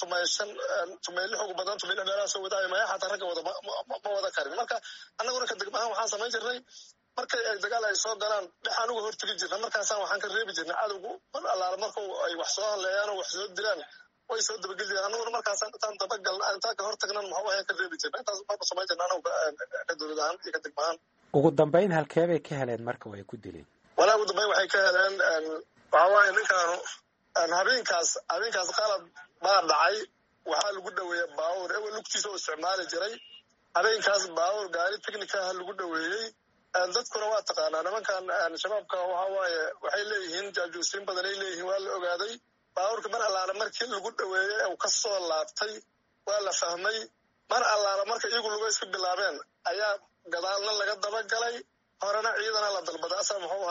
15 ugu badan 16 meelahaasoo wadaaya maya xataa ragga wada ma wada karin marka annaguna ka degma ahaan waxaan samayn jirnay markay ay dagaal ay soo galaan dhexaan uga hortegi jirna markaasaan waxaan ka reebi jirnay cadowgu mar allaala marku ay wax soo hadleeyaan oo wax soo dilaan way soo dabageli jireen annaguna markaasaan intaan dabagalna intaan ka hortagnan maxuu ahayn ka reebi jirna intaas marba samayn jirna anagu ka dowlad ahaan iyo ka degma ahaan ugu dambayn halkee bay ka heleen marka way ku dileen walaa ugu dambayn waxay ka heleen waxaa waaye ninkaanu habeenkaas qalad baa dhacay waxaa lagu dhaweeyey baawur ewel lugtiisa oo isticmaali jiray habeenkaas baawur gaari technicaha lagu dhaweeyey dadkuna waa taqaanaa nimankan shabaabka waxaa waaye waxay leeyihiin jaajuusiin badan ay leeyihiin waa la ogaaday baawurka mar allaala markii lagu dhaweeyey uu ka soo laabtay waa la fahmay mar allaala marka iyagu luga iska bilaabeen ayaa gadaalna laga dabagalay horena ciidana la dalbaday asaa muxuu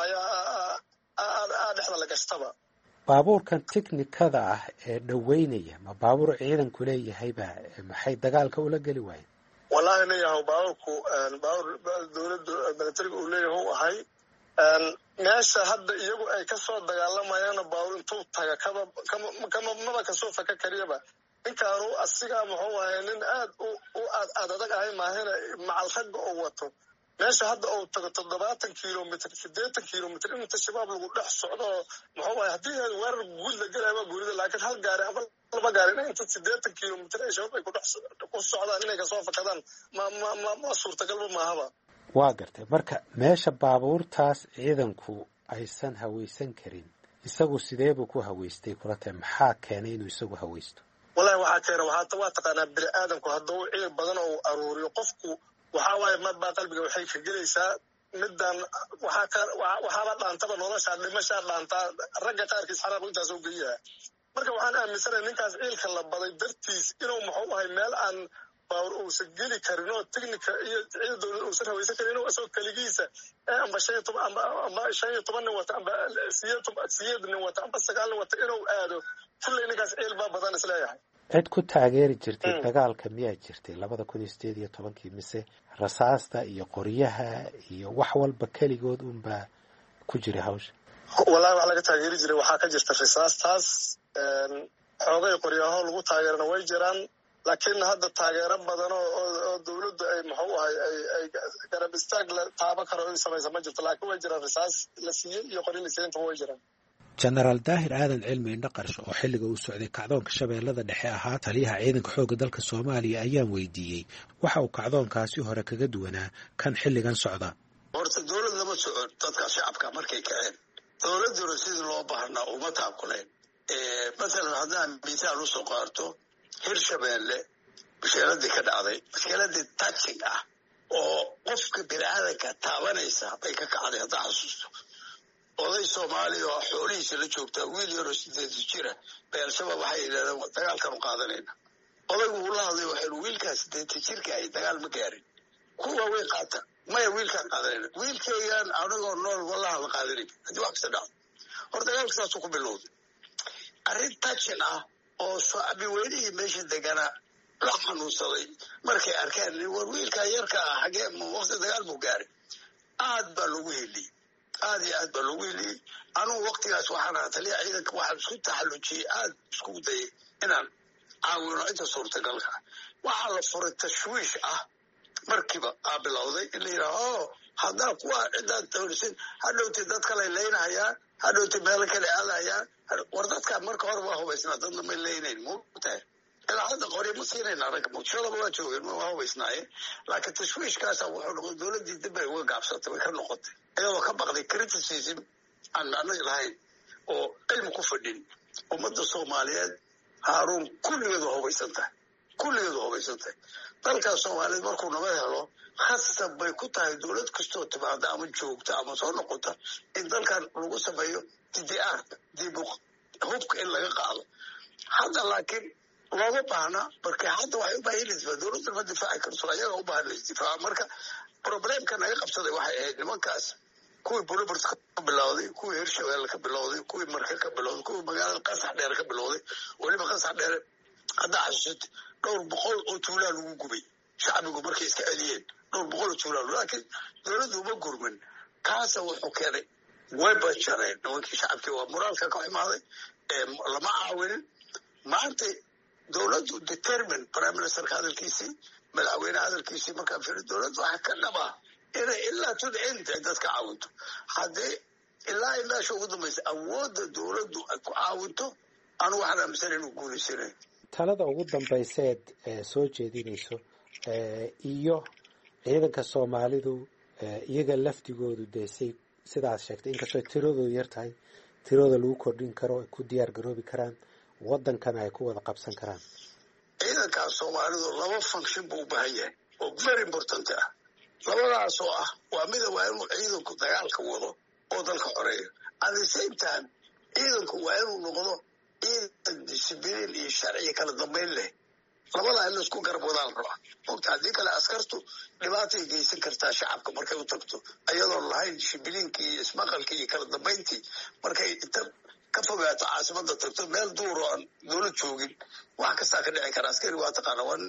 hayaa dhexda la gashtaba baabuurkan tiknikada ah ee dhaweynaya ma baabuur ciidanku leeyahayba maxay dagaalka ula geli waayeen wallaahi leeyahay baabuurku baabuur dowladda militariga uu leeyahay u ahay meesha hadda iyagu ay ka soo dagaalamayaan baabuur intuu taga maba kasoo faka kariyaba ninkaanu asigaa muxuu ahay nin aad u adag ahay maahina macal ragga oo wato meesha hadda uu tago 70 kilomitr 80 kilomitr inta shabaab lagu dhex socdo muxuu ahay haddii weerar guud la gelaya waa guurida laakiin hal gaari ama laba gaari inta 80 kilomitr ay shabaab ay ku socdaan inay kasoo fakadaan ma suurtagalba maahaba waa gartay marka meesha baabuurtaas ciidanku aysan hawaysan karin isagu sidee buu ku hawaystay kula tahay maxaa keenay inuu isagu hawaysto wallahi waxaa keena waa taqaanaa bini aadamku hadduu ciil badan oo aruuriyo qofku waxaa waaye marbaa qalbiga waxay ka gelaysaa middan waxaaba dhaantaba noloshaa dhimashaa dhaantaa ragga qaarkiis xaraaq intaas oo geyaha marka waxaan aaminsanahay ninkaas ciilka la baday dartiis inuu muxuu ahay meel aan baawur uusan geli karin oo technica iyo ciida dowlad uusan hawaysan karin inuu isagoo keligiisa amba 15 nin wata amba 8 nin wata amba 9 nin wata inuu aado kulley ninkaas ciil baa badan isleeyahay cid ku taageeri jirtay dagaalka miyaa jirtay 2018 mise rasaasta iyo qoryaha iyo wax walba keligood unbaa ku jira hawsha wallahi wax laga taageeri jiray waxaa ka jirta rasaastaas xoogay qoryaho lagu taageerana way jiraan laakiin hadda taageero badan oo dowladda ay muxuu ahay ay garab istaag la taaban karo ay samaysa ma jirto laakiin way jiraan rasaas la siiyey iyo qoryo la siiyey inta way jiraan jenaraal daahir aadan cilmi indhaqarsho oo xilliga uu socday kacdoonka shabeellada dhexe ahaa taliyaha ciidanka xoogga dalka soomaaliya ayaan weydiiyey waxa uu kacdoonkaasi hore kaga duwanaa kan xilligan socda horta dowlad lama socon dadka shacabka markay kaceen dowladduna sidii loo baahnaa uma taabkuleen masalan haddaan misaal usoo qaarto hirshabeelle mashkiladii ka dhacday mashkiladii touching ah oo qofka biniaadanka taabanaysa bay ka kacday haddaa xasuusto oday soomaaliya oo xoolihiisa la joogtaa wiil yaroo 8 jira bay al-shabaab waxay yidhahdeen dagaalkanu qaadanayna odaygu uu la hadlay waxay wiilkaas 8 jirka ay dagaal ma gaarin kuwa way qaata maya wiilkaan qaadanayna wiilkaygaan anagoo nool wallaha la qaadanayna haddii wax kasta dhacdo hor dagaalka saasuu ku bilowday arrin touchin ah oo shacbi weynihii meesha deganaa la xanuunsaday markay arkeen war wiilkaa yarka ah xagee waqti dagaal buu gaaray aad baa loogu heliyey aad iyo aad baa loogu heliyey anugu waqtigaas waxaan ahaa taliya ciidanka waxaan isku taxallujiyey aad iskugu dayay inaan caawino inta suurtagalka waxaa la furay tashwiish ah markiiba aa bilowday in la yidhaha haddaa kuwa ciddaad doorisin hadhowti dad kalay leynahayaan hadhowti meelo kale aadahayaan war dadkaa marka hore waa hubaysnaa dadna may leynayn mutahay ilaa hadda qoryo ma siinayna ragga muqdishadaba waa joogeen waa hubaysnaayeen laakiin tashwiishkaasa wuxuu noqday dowladdii dib bay uga gaabsatay way ka noqotay iyadoo ka baqday criticism aan macnadi lahayn oo cilmi ku fadhin ummadda soomaaliyeed haaruun kulligeed waa hubaysan tahay dalkaas soomaaliyeed markuu nabad helo khasab bay ku tahay dowlad kastoo timaada ama joogta ama soo noqota in dalkan lagu sameeyo DDR dib hubka in laga qaado hadda laakiin looma baahna marka hadda waxay u baahan yihiin dowladda ma difaaci karto ayaga u baahan isdifaaca marka problemka naga qabsaday waxay ahayd nimankaas kuwii buluburs ka bilowday kuwii hirshabelle ka bilowday kuwii marka ka bilowday kuwii magaalada qasax dheer ka bilowday weliba qasax dheer hadda xasuusid 200 oo tuulaa lagu gubay shacbigu markay iska celiyeen 200 oo tuulaa laakiin dowladdu uma gurman kaasa wuxuu keenay way bajareen nimankii shacabkii waa moraalka ka xumaaday lama caawinin maanta dowladdu determine prime minister hadalkiisii madaxweyne hadalkiisii markaa fiiri dowladdu waxa ka dhaba inay ilaa tudcinta dadka caawinto haddii ilaa meesha ugu dambaysa awoodda dowladdu ay ku caawinto anu waxaan aaminsan inuu guulaysanay talada ugu dambayseed soo jeedinayso iyo ciidanka Soomaalidu iyaga laftigoodu deesay sidaas sheegtay inkastoo tiradoodu yar tahay tirada lagu kordhin karo ku diyaar garoobi karaan wadankana ay ku wada qabsan karaan ciidanka Soomaalidu laba function buu u baahan yahay oo very important ah labadaas oo ah waa mid waa inuu ciidanku dagaalka wado oo dalka xoreeyo at the same time ciidanku waa inuu noqdo ciidan discipline iyo sharci kala dambeyn leh labada in isku garab wadaan raba waqti hadii kale askartu dhibaatay geysan kartaa shacabka markay u tagto ayadoo lahayn disciplineki iyo ismaqalki iyo kala dambeyntii markay inta ka fogaato caasimada tagto meel duur oo dowlad joogin wax kasta ka dhici kara askari waa taqaana wan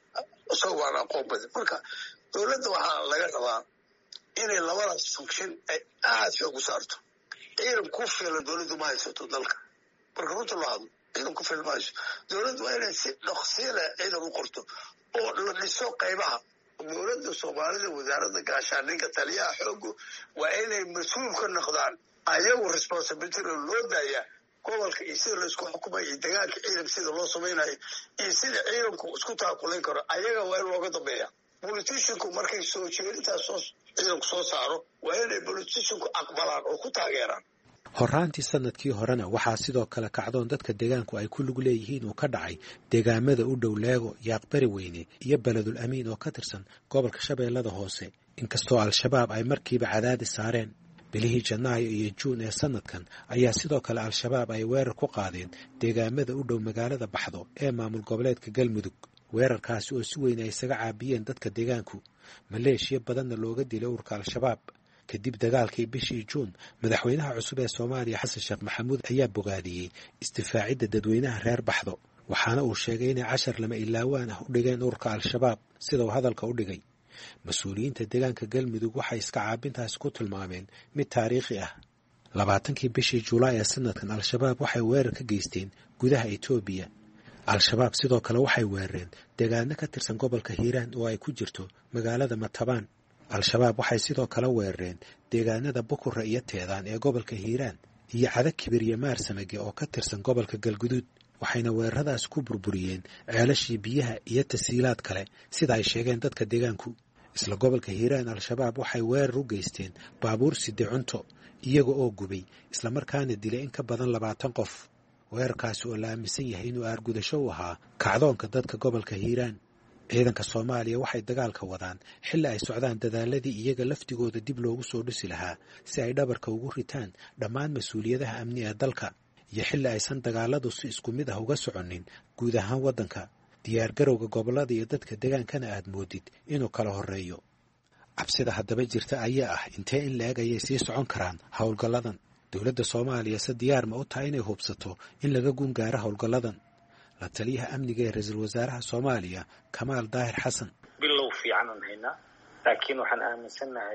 soo waana aqoon badan marka dowladda waxaa laga rabaa inay labadaas function ay aad xoog u saarto ciidan ku filan dowladdu ma haysato dalka marka runta loo hadlo ciidan ku filan mayso dowladdu waa inay si dhaqsiile ciidan u qorto oo la dhiso qaybaha dowladda Soomaalida wasaaradda gaashaandhigga taliyaha xoogu waa inay mas'uul ka noqdaan ayagu responsibility loo daayaa gobolka iyo sida la isku xukumayo iyo dagaalka ciidanka sida loo samaynayo iyo sida ciidanku isku taakulayn karo ayaga waa in looga dambeeya politicianku markay soo jeedintaas ciidanku soo saaro waa inay politicianku aqbalaan oo ku taageeraan horaantii sanadkii horena waxaa sidoo kale kacdoon dadka deegaanku ay ku lug leeyihiin uu ka dhacay deegaamada u dhow Leego Yaaqbari Weyne iyo Beledul Amiin oo ka tirsan gobolka Shabeellada Hoose inkastoo al-shabaab ay markiiba cadaadis saareen bilihii Janaayo iyo Juun ee sanadkan ayaa sidoo kale al-shabaab ay weerar ku qaadeen deegaamada u dhow magaalada Baxdo ee maamul goboleedka Galmudug weerarkaasi oo si weyn ay isaga caabiyeen dadka deegaanku maleeshiya badanna looga dilay ururka al-shabaab kadib dagaalkii bishii Juun madaxweynaha cusub ee Soomaaliya Xasan Sheekh Maxamuud ayaa bogaadiyay istifaacidda dadweynaha reer Baxdo waxaana uu sheegay in cashar lama ilaawaan ah u dhigeen ururka al-shabaab sida uu hadalka u dhigay mas'uuliyiinta deegaanka Galmudug waxay iska caabintaas ku tilmaameen mid taariikhi ah 20kii bishii Juulaay ee sanadkan al-shabaab waxay weerar ka geysteen gudaha Itoobiya al-shabaab sidoo kale waxay weerareen deegaano ka tirsan gobolka Hiiraan oo ay ku jirto magaalada Matabaan al-shabaab waxay sidoo kale weerareen deegaanada Bukure iyo Teedaan ee gobolka Hiiraan iyo Cadakibir iyo Maarsamage oo ka tirsan gobolka Galguduud waxayna weeraradaas ku burburiyeen ceelashii biyaha iyo tasiilaad kale sida ay sheegeen dadka deegaanku isla gobolka Hiiraan al-shabaab waxay weerar u geysteen baabuur side cunto iyaga oo gubay isla markaana dilay in ka badan 20 qof weerarkaasi oo la aaminsan yahay inuu aargudasho u ahaa kacdoonka dadka gobolka Hiiraan ciidanka Soomaaliya waxay dagaalka wadaan xilli ay socdaan dadaaladii iyaga laftigooda dib loogu soo dhisi lahaa si ay dhabarka ugu ritaan dhammaan mas'uuliyadaha amni ee dalka iyo xilli aysan dagaaladu si isku mid ah uga soconin guud ahaan wadanka diyaar garowga gobolada iyo dadka deegaankana aad moodid inuu kala horeeyo cabsida haddaba jirta ayaa ah intee in la-eg ayay sii socon karaan howlgalladan dowladda Soomaaliya si diyaar ma u tahay inay hubsato in laga gun gaaro howlgalladan la taliyaha amniga ee ra'iisul wasaaraha Soomaaliya Kamaal Daahir Xasan bilow fiican hayna laakiin waxaan aaminsanahay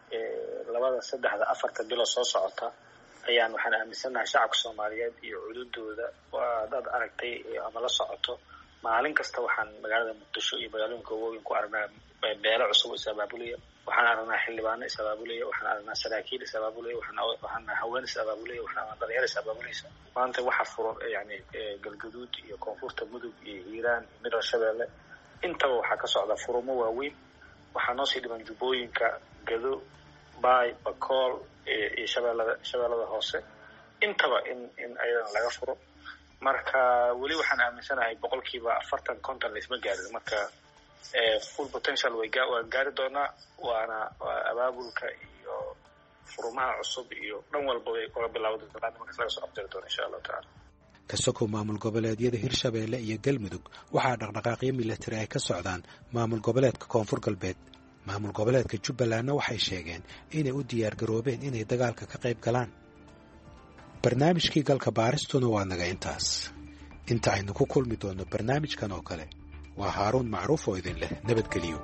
labada saddexda afarta bilo soo socota waxaan aaminsanahay shacabka Soomaaliyeed iyo cududooda waa dad aragtay ama la socoto maalin kasta waxaan magaalada Muqdisho iyo magaalooyinka waaweyn ku aragnaa beelo cusub isabaabulaya waxaan aragnaa xildhibaano isabaabulaya waxaan aragnaa saraakiil isabaabulaya waxaan haween isabaabulaya waxaan dhalinyaro isabaabulaya maanta waxa furan Galgaduud iyo Koonfurta Mudug iyo Hiiraan iyo Midowga Shabeelle intaba waxa ka socda furumo waaweyn waxaa noo sii dhiman Jubbooyinka Gado Baay Bakool iyo Shabeellada Hoose intaba in ayadana laga furo marka wali waxaan aaminsanahay 40-50 la isma gaarin marka full potential way gaari doonaa waana abaabulka iyo furumaha cusub iyo dhan walba way uga bilowday marka laga soo abtiri doono insha Allah taala ka sokow maamul goboleedyada hirshabeelle iyo galmudug waxaa dhaqdhaqaaqyo milatari ay ka socdaan maamul goboleedka koonfur galbeed maamul goboleedka jubbalandna waxay sheegeen inay u diyaargaroobeen inay dagaalka ka qayb galaan barnaamijkii galka baaristuna waa naga intaas inta aynu ku kulmi doonno barnaamijkan oo kale waa haaruun macruuf oo idin leh nabadgeliyo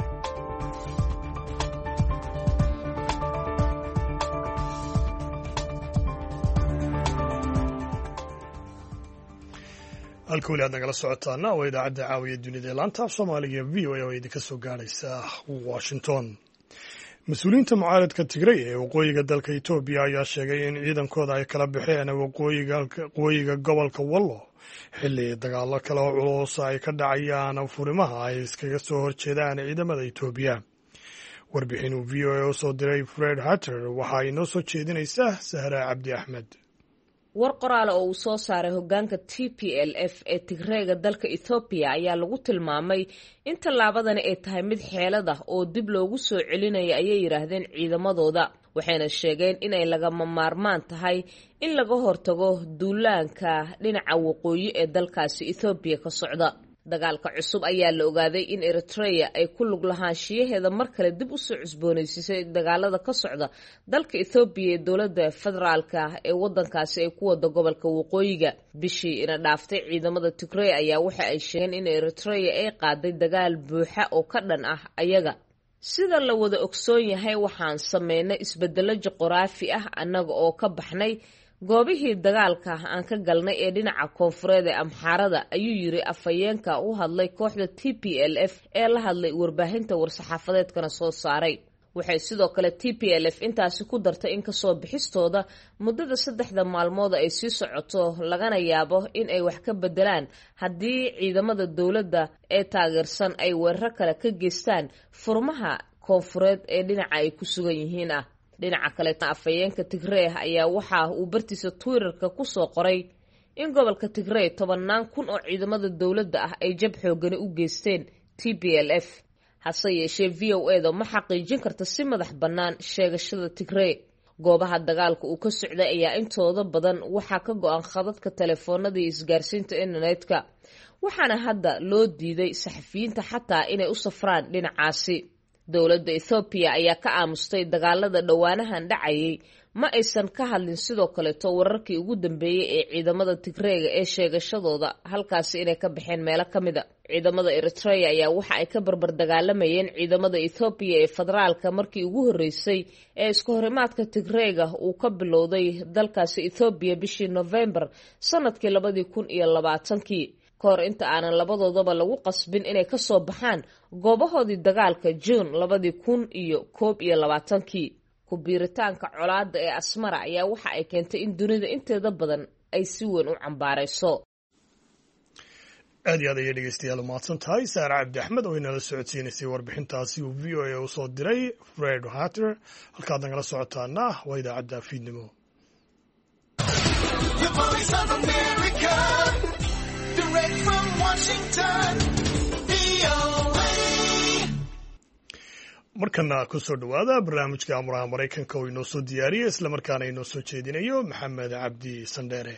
halka weli aad nagala socotaana waa idaacadda caawiya dunida ee laanta af soomaaliga v o a oo idinka soo gaadhaysa washington mas-uuliyiinta mucaaradka tigray ee waqooyiga dalka etoobiya ayaa sheegay in ciidankooda ay kala baxeen waqooyiga gobolka wallo xilli dagaalo kale oo culus ay ka dhacayaan furimaha ay iskaga soo horjeedaan ciidamada etoobiya warbixin uu v o a u soo diray fred hatter waxa ay noo soo jeedinaysaa sahra cabdi axmed war qoraale oo uu soo saaray hoggaanka TPLF ee Tigreega dalka Ethiopia ayaa lagu tilmaamay in tallaabadani ay tahay mid xeelad ah oo dib loogu soo celinaya ayay yiraahdeen ciidamadooda waxayna sheegeen inay lagama maarmaan tahay in laga hortago duulaanka dhinaca waqooyi ee dalkaasi Ethiopia ka socda dagaalka cusub ayaa la ogaaday in Eritrea ay ku lug lahaanshiyaheeda mar kale dib u soo cusboonaysiisay dagaalada ka socda dalka Ethiopia ee dowladda federaalka ee wadankaasi ay ku wada gobolka waqooyiga bishii ina dhaaftay ciidamada Tigray ayaa waxa ay sheegeen in Eritrea ay qaaday dagaal buuxa oo ka dhan ah ayaga sida la wada ogsoon yahay waxaan sameynay isbedelo juqraafi ah annaga oo ka baxnay goobihii dagaalka aan ka galnay ee dhinaca koonfureed ee Amxaarada ayuu yiri afayeenka u hadlay kooxda TPLF ee la hadlay warbaahinta war-saxaafadeedkana soo saaray waxay sidoo kale TPLF intaasi ku dartay in kasoo bixistooda muddada 3 maalmood ay sii socoto lagana yaabo in ay wax ka bedelaan haddii ciidamada dawladda ee taageersan ay weerar kale ka geystaan furmaha koonfureed ee dhinaca ay ku sugan yihiin ah dhinaca kale afayeenka Tigray ayaa waxa uu bartiisa Twitterka ku soo qoray in gobolka Tigray 10,000 oo ciidamada dawladda ah ay jab xooggan u geysteen TPLF hase yeeshee VOA-da ma xaqiijin karta si madax bannaan sheegashada Tigray goobaha dagaalka uu ka socday ayaa intooda badan waxa ka go'an khadadka telefoonada iyo isgaarsiinta internetka waxaana hadda loo diiday saxafiyiinta xataa inay u safraan dhinacaasi dowladda Ethiopia ayaa ka aamustay dagaalada dhawaanahan dhacayay ma aysan ka hadlin sidoo kale to wararkii ugu dambeeyay ee ciidamada Tigreega ee sheegashadooda halkaasi inay ka baxeen meelo kamida ciidamada Eritrea ayaa waxa ay ka barbar dagaalamayeen ciidamada Ethiopia ee federaalka markii ugu horeysay ee isku horimaadka Tigreega uu ka bilowday dalkaasi Ethiopia bishii November sanadkii 2020 kahor inta aanan labadoodaba lagu qasbin inay ka soo baxaan goobahoodii dagaalka June 2021 ku biiritaanka colaadda ee Asmara ayaa waxa ay keentay in dunida inteeda badan ay si weyn u cambaarayso aad iyo aad ayay dhegeystayaal u mahadsan tahay saara cabdi axmed oo inala socodsiinaysay warbixintaasi uu v o a u soo diray Fred Hatter halkaad nagala socotaana waa idaacadda fiidnimo markana ku soo dhawaada barnaamijka amuraha maraykanka oo inoo soo diyaariyay islamarkaana inoo soo jeedinayo maxamed cabdi sandheere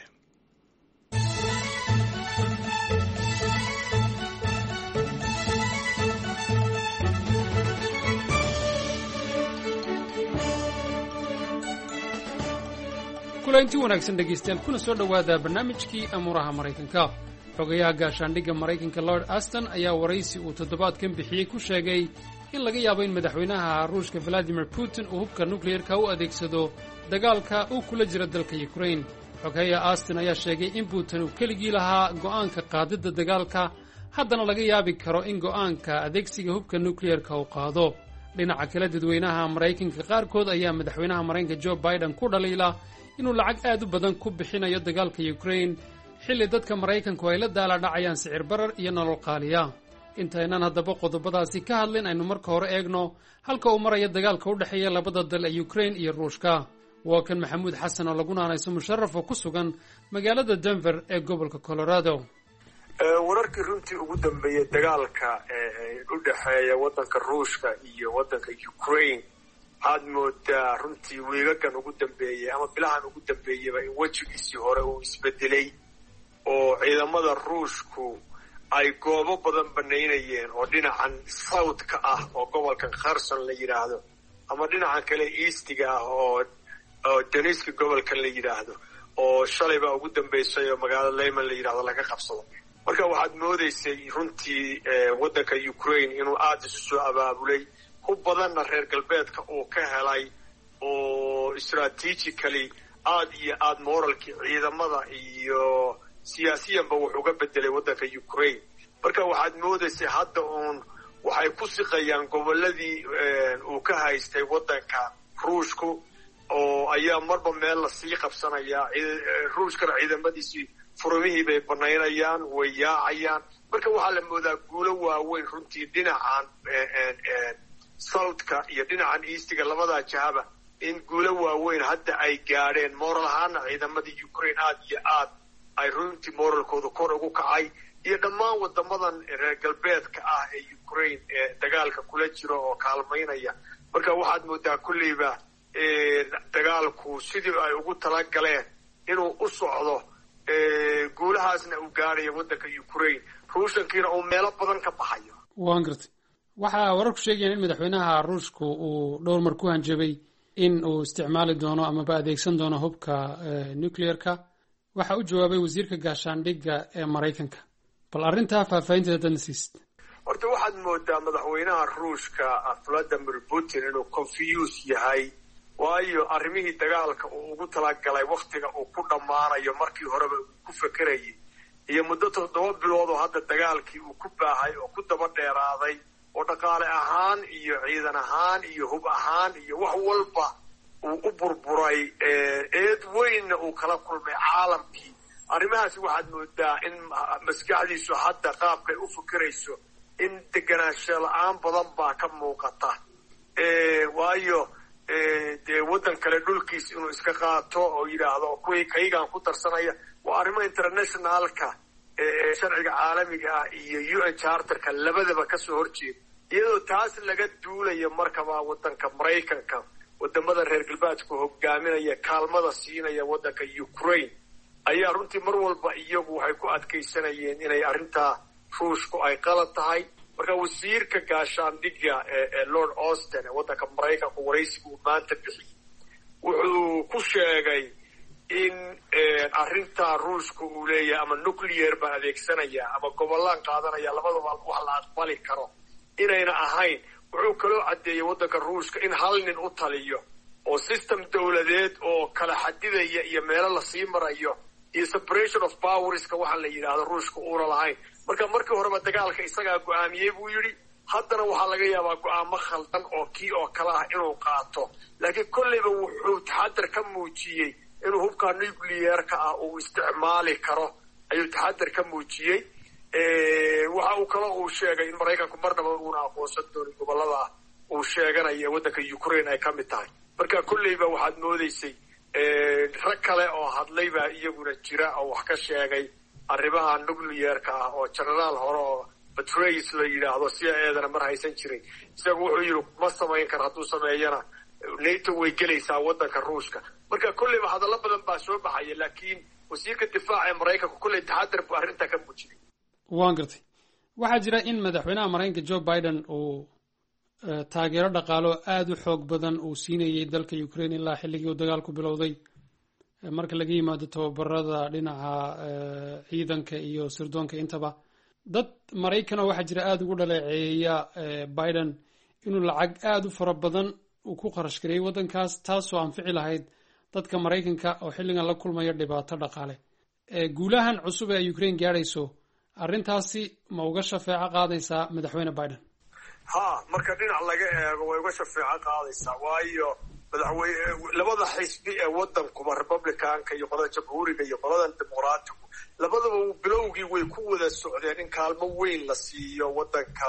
kulanti wanaagsan dhegaystayaal kuna soo dhowaada barnaamijkii amuraha maraykanka xogayaha gaashaandhigga maraykanka Lord Aston ayaa waraysi uu toddobaadkan bixiyey ku sheegay in laga yaabo in madaxweynaha Ruushka Vladimir Putin uu hubka nuclear-ka u adeegsado dagaalka uu kula jiro dalka Ukraine. Xogayaha Aston ayaa sheegay in Putin uu keligii lahaa go'aanka qaadida dagaalka haddana laga yaabi karo in go'aanka adeegsiga hubka nuclear-ka uu qaado. dhinaca kale dadweynaha Maraykanka qaarkood ayaa madaxweynaha Maraykanka Joe Biden ku dhaliila inuu lacag aad u badan ku bixinayo dagaalka Ukraine xilli dadka Maraykanku ay la daala dhacayaan sicir barar iyo nolol qaaliya. intaynan haddaba qodobadaasi ka hadlin aynu marka hore eegno halka uu maraya dagaalka u dhexeeya labada dal ee Ukraine iyo Ruushka. waa kan Maxamuud Xasan oo lagu naanayso musharraf oo ku sugan magaalada Denver ee gobolka Colorado. wararkii runtii ugu dambeeyay dagaalka u dhexeeya wadanka Ruushka iyo wadanka Ukraine aad moodaa runtii weegagan ugu dambeeyay ama bilahan ugu dambeeyay in wajigiisii hore uu isbedelay oo ciidamada ruushku ay goobo badan banaynayeen oo dhinacan southka ah oo gobolkan kherson la yidhaahdo ama dhinacan kale eastiga ah oo donetsk gobolkan la yidhaahdo oo shalay baa ugu dambaysay oo magaalada leyman la yidhahdo laga qabsado. marka waxaad moodaysay runtii waddanka Ukraine inuu aad isu soo abaabulay hub badanna reer galbeedka uu ka helay oo strategically aad iyo aad moralkii ciidamada iyo siyaasiyanba wuxuu uga bedelay waddanka Ukraine. marka waxaad moodaysay hadda uun waxay ku siqayaan goboladii uu ka haystay waddanka ruushku oo ayaa marba meel la sii qabsanayaa. ruushkana ciidamadiisii furumihii bay banaynayaan, way yaacayaan. marka waxaa la moodaa guulo waaweyn runtii dhinacan southka iyo dhinacan eastiga labadaa jahaba in guulo waaweyn hadda ay gaadheen. moral ahaana ciidamadii Ukraine aad iyo aad ay runtii moralkooda kor ugu kacay, iyo dhammaan wadamadan reer galbeedka ah ee Ukraine ee dagaalka kula jiro oo kaalmaynaya. marka waxaad moodaa kulleyba dagaalku sidii ay ugu talagaleen inuu u socdo, guulahaasna uu gaarayo waddanka Ukraine, ruushankiina uu meelo badan ka baxayo. waan gartay. waxaa wararku sheegayaan in madaxweynaha ruushku uu dhowr mar ku hanjabay in uu isticmaali doono amaba adeegsan doono hubka nuclearka. waxa u jawaabay wasiirka gaashaandhigga ee Maraykanka. bal arrintaa faahfaahinteeda danasiist. horta waxaad moodaa madaxweynaha ruushka Vladimir Putin inuu confused yahay, waayo arrimihii dagaalka uu ugu talagalay wakhtiga uu ku dhammaanayo markii horeba uu ku fekerayay iyo muddo 7 bilood oo hadda dagaalkii uu ku baahay oo ku daba dheeraaday oo dhaqaale ahaan iyo ciidan ahaan iyo hub ahaan iyo wax walba uu u burburay, eed weynna uu kala kulmay caalamkii. arrimahaasi waxaad moodaa in maskaxdiisu hadda qaabkay u fekerayso in deganaansho la-aan badan baa ka muuqata. waayo dee waddan kale dhulkiis inuu iska qaato oo yidhaahdo kuwii kaygaan ku darsanaya waa arrimo internationalka sharciga caalamiga ah iyo UN charterka labadaba kasoo horjeeda. iyadoo taas laga duulayo markaba waddanka Maraykanka, wadamada reer galbeedku hogaaminaya kaalmada siinaya waddanka Ukraine ayaa runtii mar walba iyagu waxay ku adkaysanayeen inay arrintaa ruushku ay qalad tahay. marka wasiirka gaashaandhigga ee Lord Austin ee waddanka Maraykanka waraysiga uu maanta bixiyey wuxuu ku sheegay in arrintaa ruushku uu leeyahay ama nuclear baan adeegsanaya ama gobollaan qaadanaya labadaba wax la aqbali karo inayna ahayn. wuxuu kaloo caddeeyey waddanka ruushka in hal nin u taliyo oo system dowladeed oo kala xadidaya iyo meelo lasii marayo iyo separation of powerska waxa la yidhaahdo ruushka uuna lahayn. marka markii horeba dagaalka isagaa go'aamiyey buu yidhi, haddana waxaa laga yaabaa go'aamo khaldan oo kii oo kale ah inuu qaato. laakiin kolleyba wuxuu taxadar ka muujiyey inuu hubka nuclearka ah uu isticmaali karo, ayuu taxadar ka muujiyey. waxa uu kaloo uu sheegay in Maraykanku marnaba uuna aqoonsan doonin gobolada uu sheeganaya waddanka Ukraine ay ka mid tahay. marka kolleyba waxaad moodaysay rag kale oo hadlay baa iyaguna jira oo wax ka sheegay arrimaha nuclearka ah oo generaal hore oo Petraeus la yidhaahdo CIA-dana mar haysan jiray. isagu wuxuu yidhi ma samayn karo, hadduu sameeyana NATO way gelaysaa waddanka ruushka. marka kolleyba hadallo badan baa soo baxaya, laakiin wasiirka difaaca ee Maraykanka kolley taxadar buu arrintaa ka muujiyey. waan gartay. waxaa jira in madaxweynaha Maraykanka Joe Biden uu taageero dhaqaalo aad u xoog badan uu siinayay dalka Ukraine ilaa xilligii uu dagaalku bilowday. marka laga yimaado tababarada dhinaca ciidanka iyo sirdoonka intaba, dad Maraykan oo waxaa jira aad ugu dhaleeceeya Biden inuu lacag aad u fara badan uu ku kharash gareeyay waddankaas, taasoo anfici lahayd dadka Maraykanka oo xilligan la kulmaya dhibaato dhaqaale. guulahan cusub ee Ukraine gaadhayso, arrintaasi ma uga shafeeco qaadaysaa madaxweyne Biden? marka dhinac laga eego way uga shafeeco qaadaysaa, waayo labada xisbi ee waddankuba Republicanka iyo qolada jamhuuriga iyo qolada dimuqraatigu labadaba bilowgii way ku wada socdeen in kaalmo weyn la siiyo waddanka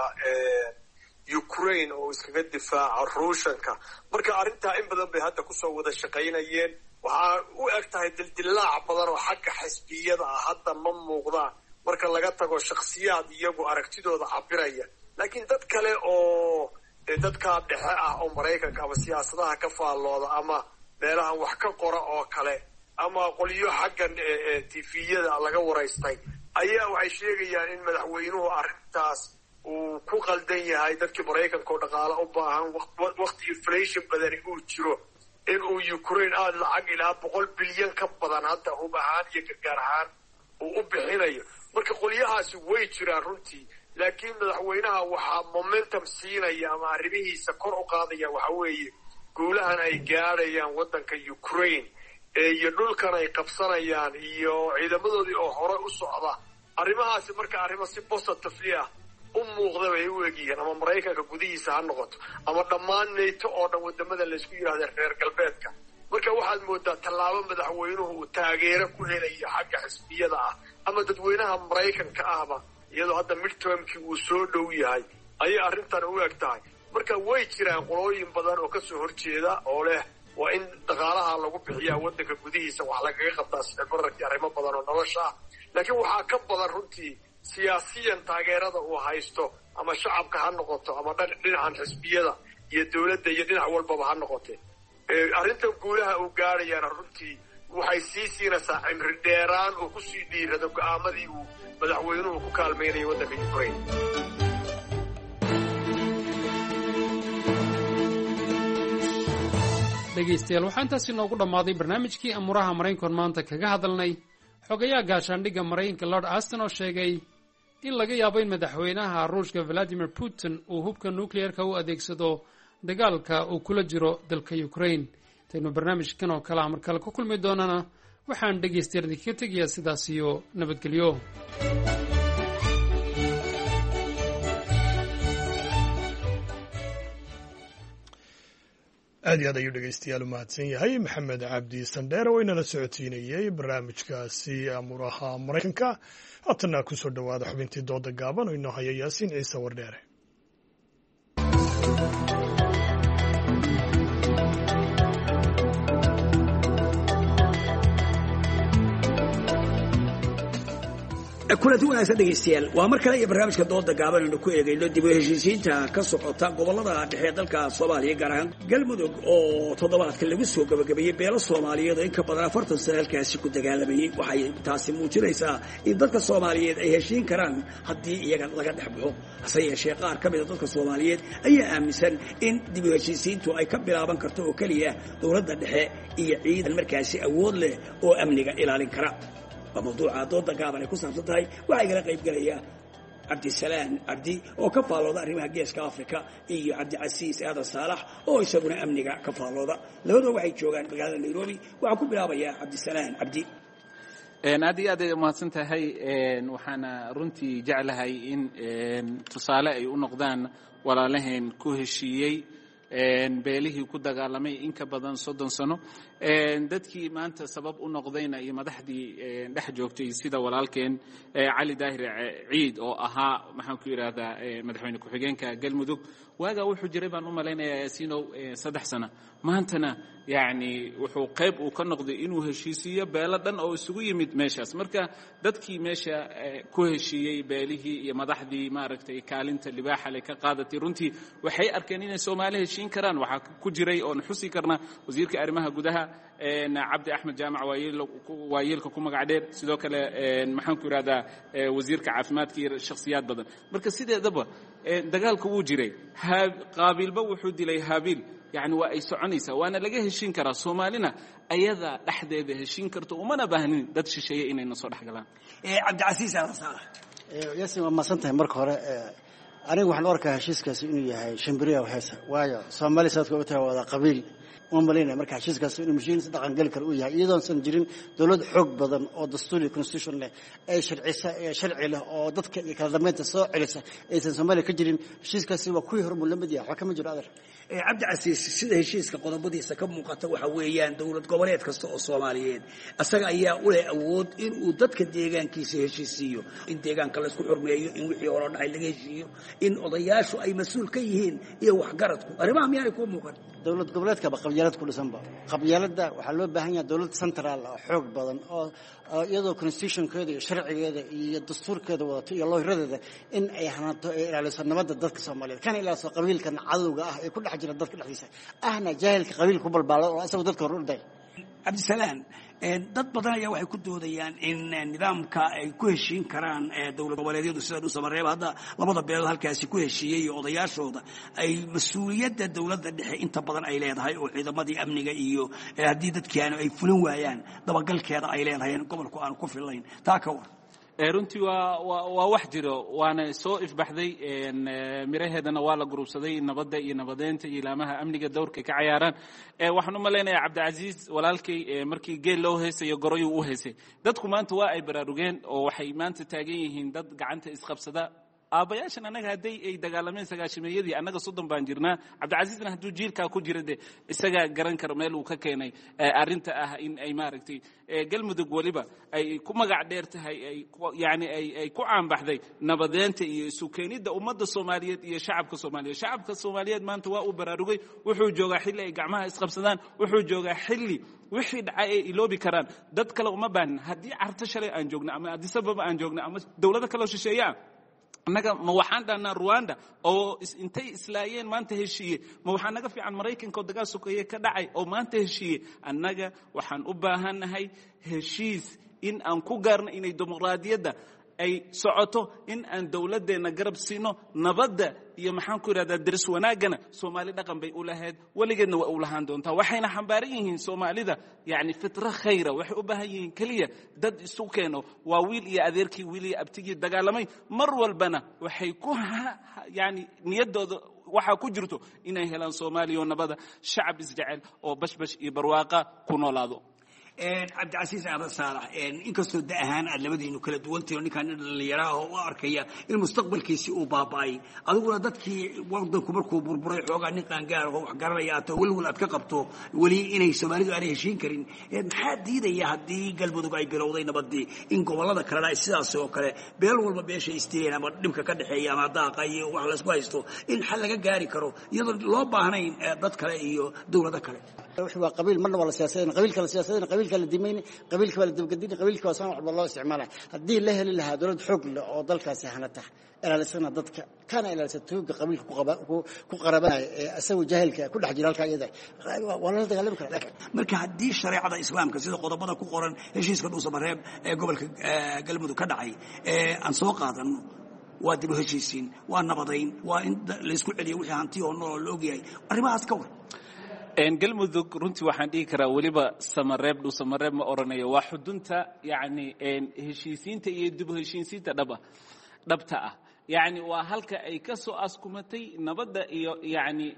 Ukraine oo iskaga difaaca ruushanka. marka arrintaa in badan bay hadda kusoo wada shaqaynayeen. waxaa u eg tahay dildilaac badan oo xagga xisbiyada ah hadda ma muuqdaan marka laga tago shakhsiyaad iyagu aragtidooda cabiraya. laakiin dad kale oo dadkaa dhexe ah oo Maraykanka ama siyaasadaha ka faallooda ama meelahan wax ka qora oo kale ama qolyo xaggan tifiyada laga waraystay ayaa waxay sheegayaan in madaxweynuhu arrintaas uu ku qaldan yahay dadkii maraykanka oo dhaqaale u baahan waqti inflation badani uu jiro in uu Ukraine aada lacag ilaa 100 bilyan ka badan hadda hub ahaan iyo gargaar ahaan uu u bixinayo marka qolyahaasi way jiraan runtii laakiin madaxweynaha waxaa momentum siinaya ama arrimihiisa kor u qaadaya waxa weeye guulahan ay gaadhayaan waddanka Ukraine iyo dhulkan ay qabsanayaan iyo ciidamadoodii oo hore u socda arrimahaasi marka arrimo si positive ah u muuqda bay u egyihiin ama maraykanka gudihiisa ha noqoto ama dhammaan NATO oo dhan wadamada la isku yiraahdo reer galbeedka marka waxaad moodaa tallaabo madaxweynuhu uu taageero ku helayo xagga xisbiyada ah ama dadweynaha maraykanka ahba iyadoo hadda midtermkii uu soo dhow yahay ayay arrintan u eg tahay marka way jiraan qolooyin badan oo kasoo horjeeda oo leh waa in dhaqaalaha lagu bixiyaa waddanka gudihiisa wax lagaga qabtaa sicirbararkii arrimo badan oo nolosha ah laakiin waxaa ka badan runtii siyaasiyan taageerada uu haysto ama shacabka ha noqoto ama dhinacan xisbiyada iyo dowladda iyo dhinac walbaba ha noqotee arrintan guulaha uu gaadhayaana runtii waxay sii siinaysaa cimri dheeraan uu kusii dhiirado go'aamadii uu madaxweynuhu ku kaalmaynayo waddanka Ukraine dhegaystayaal waxaa intaasi noogu dhammaaday barnaamijkii amuraha maraykanka maanta kaga hadalnay xogayaha gaashaandhigga maraykanka Lord Aston oo sheegay in laga yaabo in madaxweynaha Ruushka Vladimir Putin uu hubka nuclear-ka u adeegsado dagaalka uu kula jiro dalka Ukraine taynu barnaamijkan oo kale mar kale ku kulmi doonana waxaan dhegaystayaal idinkaga tegayaa sidaas iyo nabadgelyo aad iyo aad ayuu dhegaystayaal u mahadsan yahay maxamed cabdi sandheer oo inala socodsiinayey barnaamijkaasi amuraha maraykanka haatanna ku soo dhowaada xubintii dooda gaaban oo inoo haya yaasiin ciise wardheere kulanti wanaagsan dhegaystayaal waa mar kale iyo barnaamijka dooda gaaban aynu ku eegayno dib u heshiisiinta ka socota gobollada dhexe dalka Soomaaliya gaar ahaan Galmudug oo toddobaadkan lagu soo gabagabeeyay beelo Soomaaliyeed oo in ka badan 40 sano halkaasi ku dagaalamayay waxay taasi muujinaysaa in dadka Soomaaliyeed ay heshiin karaan haddii iyaga laga dhex baxo hase yeeshee qaar ka mid ah dadka Soomaaliyeed ayaa aaminsan in dib u heshiisiintu ay ka bilaaban karto oo kaliya dowladda dhexe iyo ciidan markaasi awood leh oo amniga ilaalin kara موضوع دودة قابل كوسان صدقي وعيقنا قريب قليا عبد السلام عبدي أو كفالو ذا ريمها جيس كأفريقيا إيه عبد العزيز هذا صالح أو يسمونه أمنية كفالو ذا لو ذا وعي شوغان بقال نيروبي وعقوب بلابا يا عبد السلام عبدي نادي هذا ما سنت هاي وحنا رنتي جعلها إن تصالح ونقدان ولا لهن كوهشيي beelihii ku dagaalamay in ka badan 30 sano dadkii maanta sabab u noqdayna iyo madaxdii dhex joogtay sida walaalkeen Cali Daahir Ciid oo ahaa maxaan ku yiraahdaa madaxweyne ku xigeenka Galmudug waaga wuxuu jiray baan u maleynayaa Yaasiinow 3 sano maantana yaani wuxuu qayb uu ka noqday inuu heshiisiyo beelo dhan oo isugu yimid meeshaas marka dadkii meesha ku heshiiyay beelihii iyo madaxdii maaragtay kaalinta libaaxa leh ka qaadatay runtii waxay arkeen inay Soomaaliya heshiin karaan waxa ku jiray oo xusi karna wasiirka arrimaha gudaha Cabdi Axmed Jaamac waayeelka ku magac dheer sidoo kale maxaan ku yiraahdaa wasiirka caafimaadka iyo shakhsiyaad badan marka sideedaba dagaalku wuu jiray qaabilba wuxuu dilay Haabil يعني waa soconaysa waana laga heshin karaa Soomaalina ayada dhaxdeeda heshin karto umana baahnin dad shisheeye inay soo dhaxgalaan Cabdi Casiis Saalax Yaasiin ma santahay marka hore anigu waxaan arkaa heshiiskaasi inuu yahay shimbiriya heesa waayo Soomaali sadka u tahay wada qabiil ومالينا مركز شيء كاس إنه مشين صدقاً قال كرويه إذا سنجرين دولة حق بدن أو دستوري constitution له أي شرعي له أو ضد كلامات الصاع عليه إذا سمالي كجرين شيء كاس وكوي هرب من لمديا حكم جرا هذا عبد العزيز سيده شيء كقضاء بدي سكب مقطع وحويان دولة قبريات كاستو الصوماليين أصلا أيها أولى أود إن وضد كديجان كيس هشيسيو إن ديجان كلا سكو حرمية إن وحي ورنا هاي لجيسيو إن قضياشو أي مسؤول كيهين يوحجرتكم أربعة يعني يكون مقطع دولة قبريات قبيلات كل سنة قبيلات ده وحلو بهنيا دولة سنترال حق بدن يدو constitution كذا شرع كذا الدستور كذا وطي الله يرد إن إحنا على سنوات الدرك الصومالي كان إلى قبيل كان عدو كل حاجة الدرك الحديثة إحنا جاهل قبيل كبر بالله وأسوي درك الرول ده عبد السلام dad badan ayaa waxay ku doodayaan in nidaamka ay ku heshiin karaan dowlad goboleedyadu sida dhuusamareeb hadda labada beelood halkaasi ku heshiiyey iyo odayaashooda ay mas-uuliyadda dowladda dhexe inta badan ay leedahay oo ciidamadii amniga iyo haddii dadkiianu ay fulin waayaan dabagalkeeda ay leedahay gobolku aanu ku fillayn taa ka war runtii waa wax jiro waana soo ifbaxday miraheedana waa la gurubsaday nabadda iyo nabadeynta iyo ilaamaha amniga dowrka ka cayaaraan waxaan u malaynayaa cabdicasiis walaalkay markii geel loo heesayo goroyuu u heesay dadku maanta waa ay baraarugeen oo waxay maanta taagan yihiin dad gacanta isqabsada aabayaashan annaga hadday ay dagaalameen sagaashameeyadii annaga soddon baan jirnaa cabdicasiisna hadduu jiilkaa ku jira de isagaa garan kara meel uu ka keenay arrinta ah in ay maaragtay galmudug weliba ay ku magac dheer tahay yani ay ku caanbaxday nabadeynta iyo isu keenidda ummadda soomaaliyeed iyo shacabka soomaaliyeed shacabka soomaaliyeed maanta waa uu baraarugay wuxuu joogaa xilli ay gacmaha isqabsadaan wuxuu joogaa xilli wixii dhacay ay iloobi karaan dad kale uma baahin haddii carto shalay aan joogno ama addis ababa aan joogno ama dowlado kaloo shisheeyaa annaga ma waxaan dhahnaa ruwanda oo intay islaayeen maanta heshiiye ma waxaa naga fiican maraykanka oo dagaal sokeeye ka dhacay oo maanta heshiiye annaga waxaan u baahannahay heshiis in aan ku gaarno inay dimuqraadiyadda ay socoto in aan dowladdeena garab siino nabadda iyo maxaan ku yidhahdaa daris wanaagana soomaali dhaqan bay u lahayd weligeedna waa u lahaan doontaa waxayna xambaaran yihiin soomaalida yani fitra khayra waxay u baahan yihiin keliya dad isu keeno waa wiil iyo adeerkii wiil iyo abtigii dagaalamay mar walbana waxay ku yani niyaddooda waxaa ku jirto inay helaan soomaaliya oo nabada shacab isjecel oo bashbash iyo barwaaqa ku noolaado cabdicasiis aadan saalax inkastoo da ahaan aad labadiinu kala duwantihin ninkaan dhallinyaraha oo u arkaya in mustaqbalkiisii uu baaba'ay adiguna dadkii wadanku markuu burburay xoogaa nin qaangaar oo wax garanaya ato welwel aad ka qabto weli inay soomaalidu aanay heshiin karin maxaa diidaya haddii galmudug ay bilowday nabadii in gobollada kalena ay sidaas oo kale beel walba beesha istireen ama dhibka ka dhexeeya ama daaqa iyo wax laysku haysto in xal laga gaari karo iyadoo loo baahnayn dad kale iyo dowlado kale waa qabiil marna waa la siyaasadeen qabiilka la siyaasadeen qabiilka la dimayni qabiilka waa la dabgadin qabiilka waa san waxba loo isticmaalay haddii la heli lahaa dowlad xoog leh oo dalkaasi hanata ilaalisana dadka kana ilaalisa tuuga qabiilka ku qarabanaya ee asagu jaahilka ku dhex jira halkaa iyada waa la dagaalami karaa marka haddii shareecada islaamka sida qodobada ku qoran heshiiska dhuusamareeb ee gobolka galmudug ka dhacay aan soo qaadano waa dib u heshiisiin waa nabadayn waa in laysku celiyo wixii hanti oo nool la ogyahay arrimahaas ka war galmudug runtii waxaan dhihi karaa weliba samareeb dhuusamareeb ma oranayo waa xudunta yani heshiisiinta iyo dib u heshiisiinta dhabta ah yani waa halka ay ka soo askumatay nabadda iyo yani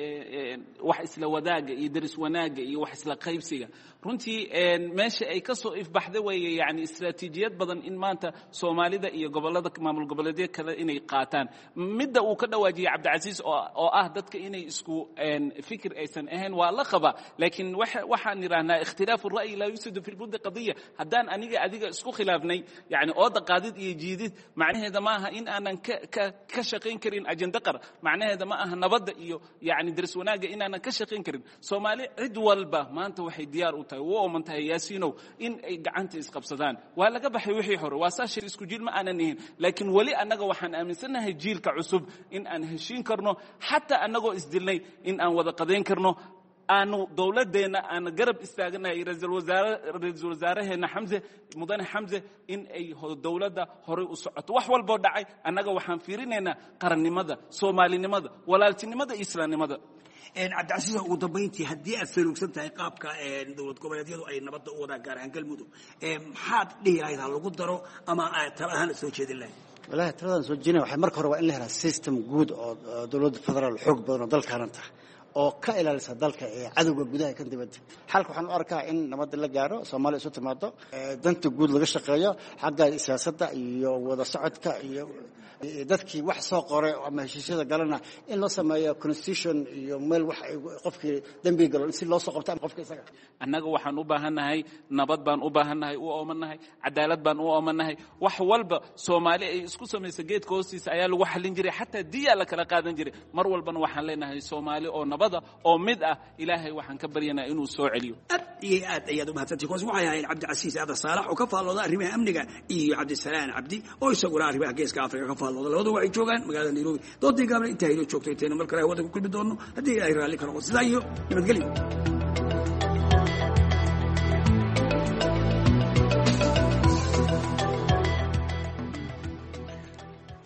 wax isla wadaaga iyo daris wanaaga iyo wax isla qaybsiga runtii meesha ay ka soo ifbaxda weeye yani istaraatiijiyad badan in maanta soomaalida iyo gobolada maamul goboleedyo kale inay qaataan midda uu ka dhawaajiyey cabdicasiis oo ah dadka inay isku fikir aysan ahayn waa la qaba laakiin waxaan idhahnaa ikhtilaafu ra'yi laa yufsidu fi lbuddi qadiya haddaan adiga isku khilaafnay yani ooda qaadid iyo jiidid macnaheeda ma aha in aanan ka shaqayn karin ajenda qar macnaheeda ma aha nabadda iyo yani daris wanaagga inaanan ka shaqayn karin soomaali cid walba maanta waxay diyaar u tahay u ooman tahay yaasiinow in ay gacanta isqabsadaan waa laga baxay wixii hore waa saa shir isku jiil ma aanan nihin laakiin weli annaga waxaan aaminsannahay jiilka cusub in aan heshiin karno xataa annagoo isdilnay in aan wada qadayn karno aanu dowladdeena aan garab istaaganahay ra'iisul wasaaraheena mudane xamse in ay dowladda horey u socoto wax walboo dhacay annaga waxaan fiirinaynaa qarannimada soomaalinimada walaaltinimada iyo islaamnimada cabdicasiis ugu dambayntii haddii aad saluugsan tahay qaabka dowlad goboleedyadu ay nabadda u wadaan gaar ahaan galmudug maxaad dhihi lahayd ha lagu daro ama tala ahaan soo jeedin lahayd walahi taladan soo jeedinaya waxay marka hore waa in la helaa system guud oo dowladda federaal xoog badan oo dalkaanan tahay oo ka ilaalisa dalka ee cadowga gudaha kan dibadda xalka waxaan u arkaa in nabadda la gaaro soomaaliya isu timaado danta guud laga shaqeeyo xagga siyaasadda iyo wada socodka iyo dadkii wax soo qoray ama heshiisyada galana in loo sameeyo constitution iyo meel wax qofkii dambiga galo si loo soo qabto qofka isaga annaga waxaan u baahannahay nabad baan u baahannahay u oomannahay cadaalad baan u oomannahay wax walba soomaali ay isku samaysa geedka hoostiisa ayaa lagu xallin jiray xataa diyaa la kala qaadan jiray mar walbana waxaan leenahay soomaali oo nabada oo mid ah ilaahay waxaan ka baryanaa inuu soo celiyo aad iyo aad ayaad u mahadsantihin kuwaas waxay ahayd cabdicasiis aadan saalax oo ka faallooda arrimaha amniga iyo cabdisalaan cabdi oo isaguna arrimaha geeska afrika ka faallooda labadu waxay joogaan magaalada nairobi doodii gaabna intaa inoo joogto intayna mar kale hawada ku kulmi doonno haddii ilaahay raalli ka noqo sidaa iyo nabadgelyo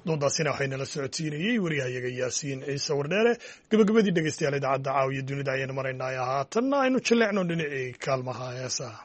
doondaasina waxaynala socodsiinayey wariyahayaga yaasiin ciise wardheere. gabagabadii dhegeystayaal idaacadda caawiya dunida ayaynu maraynaa. haatanna aynu jilleecno dhinacii kaalmaha heesaha.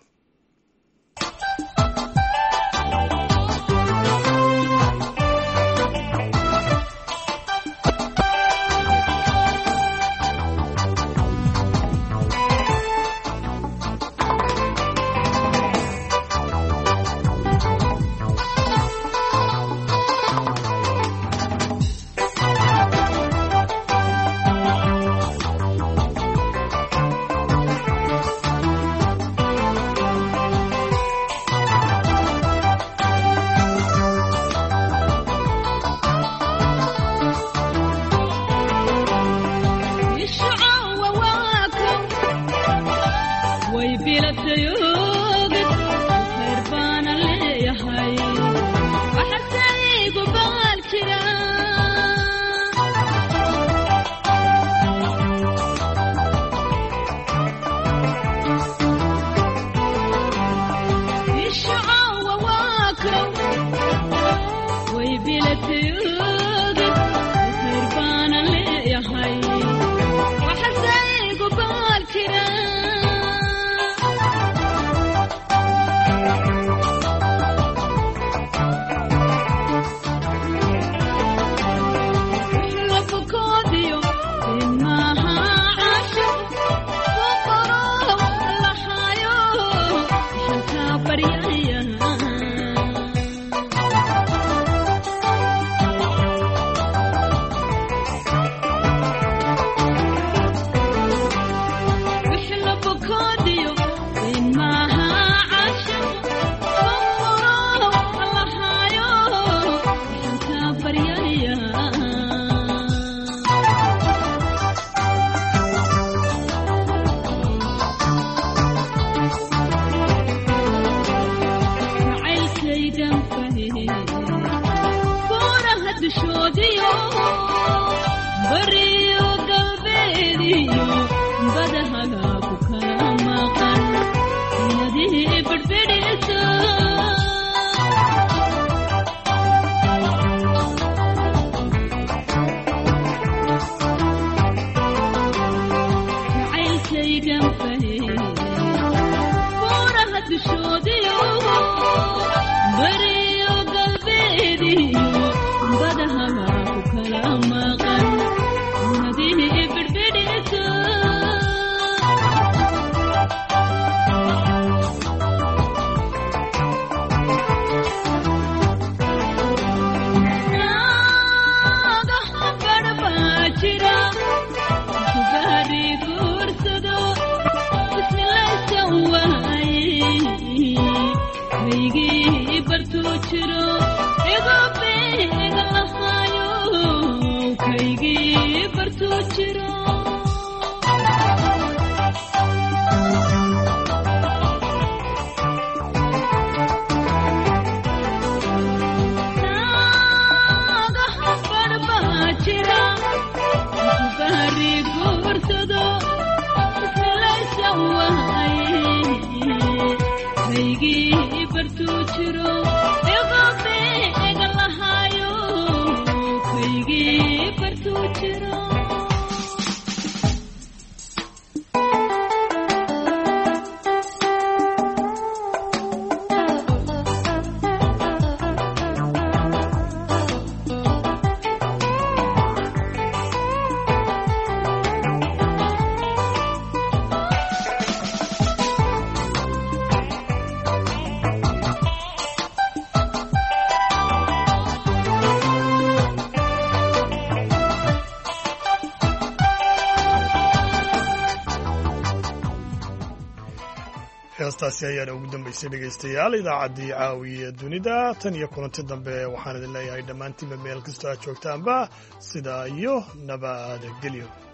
heestaasi ayaana ugu dambaysay dhegaystayaal idaacaddii caawiya dunida tan iyo kulanti dambe waxaan idin leeyahay dhammaantiinba meel kastoo aad joogtaanba sidaa iyo nabadgelyo.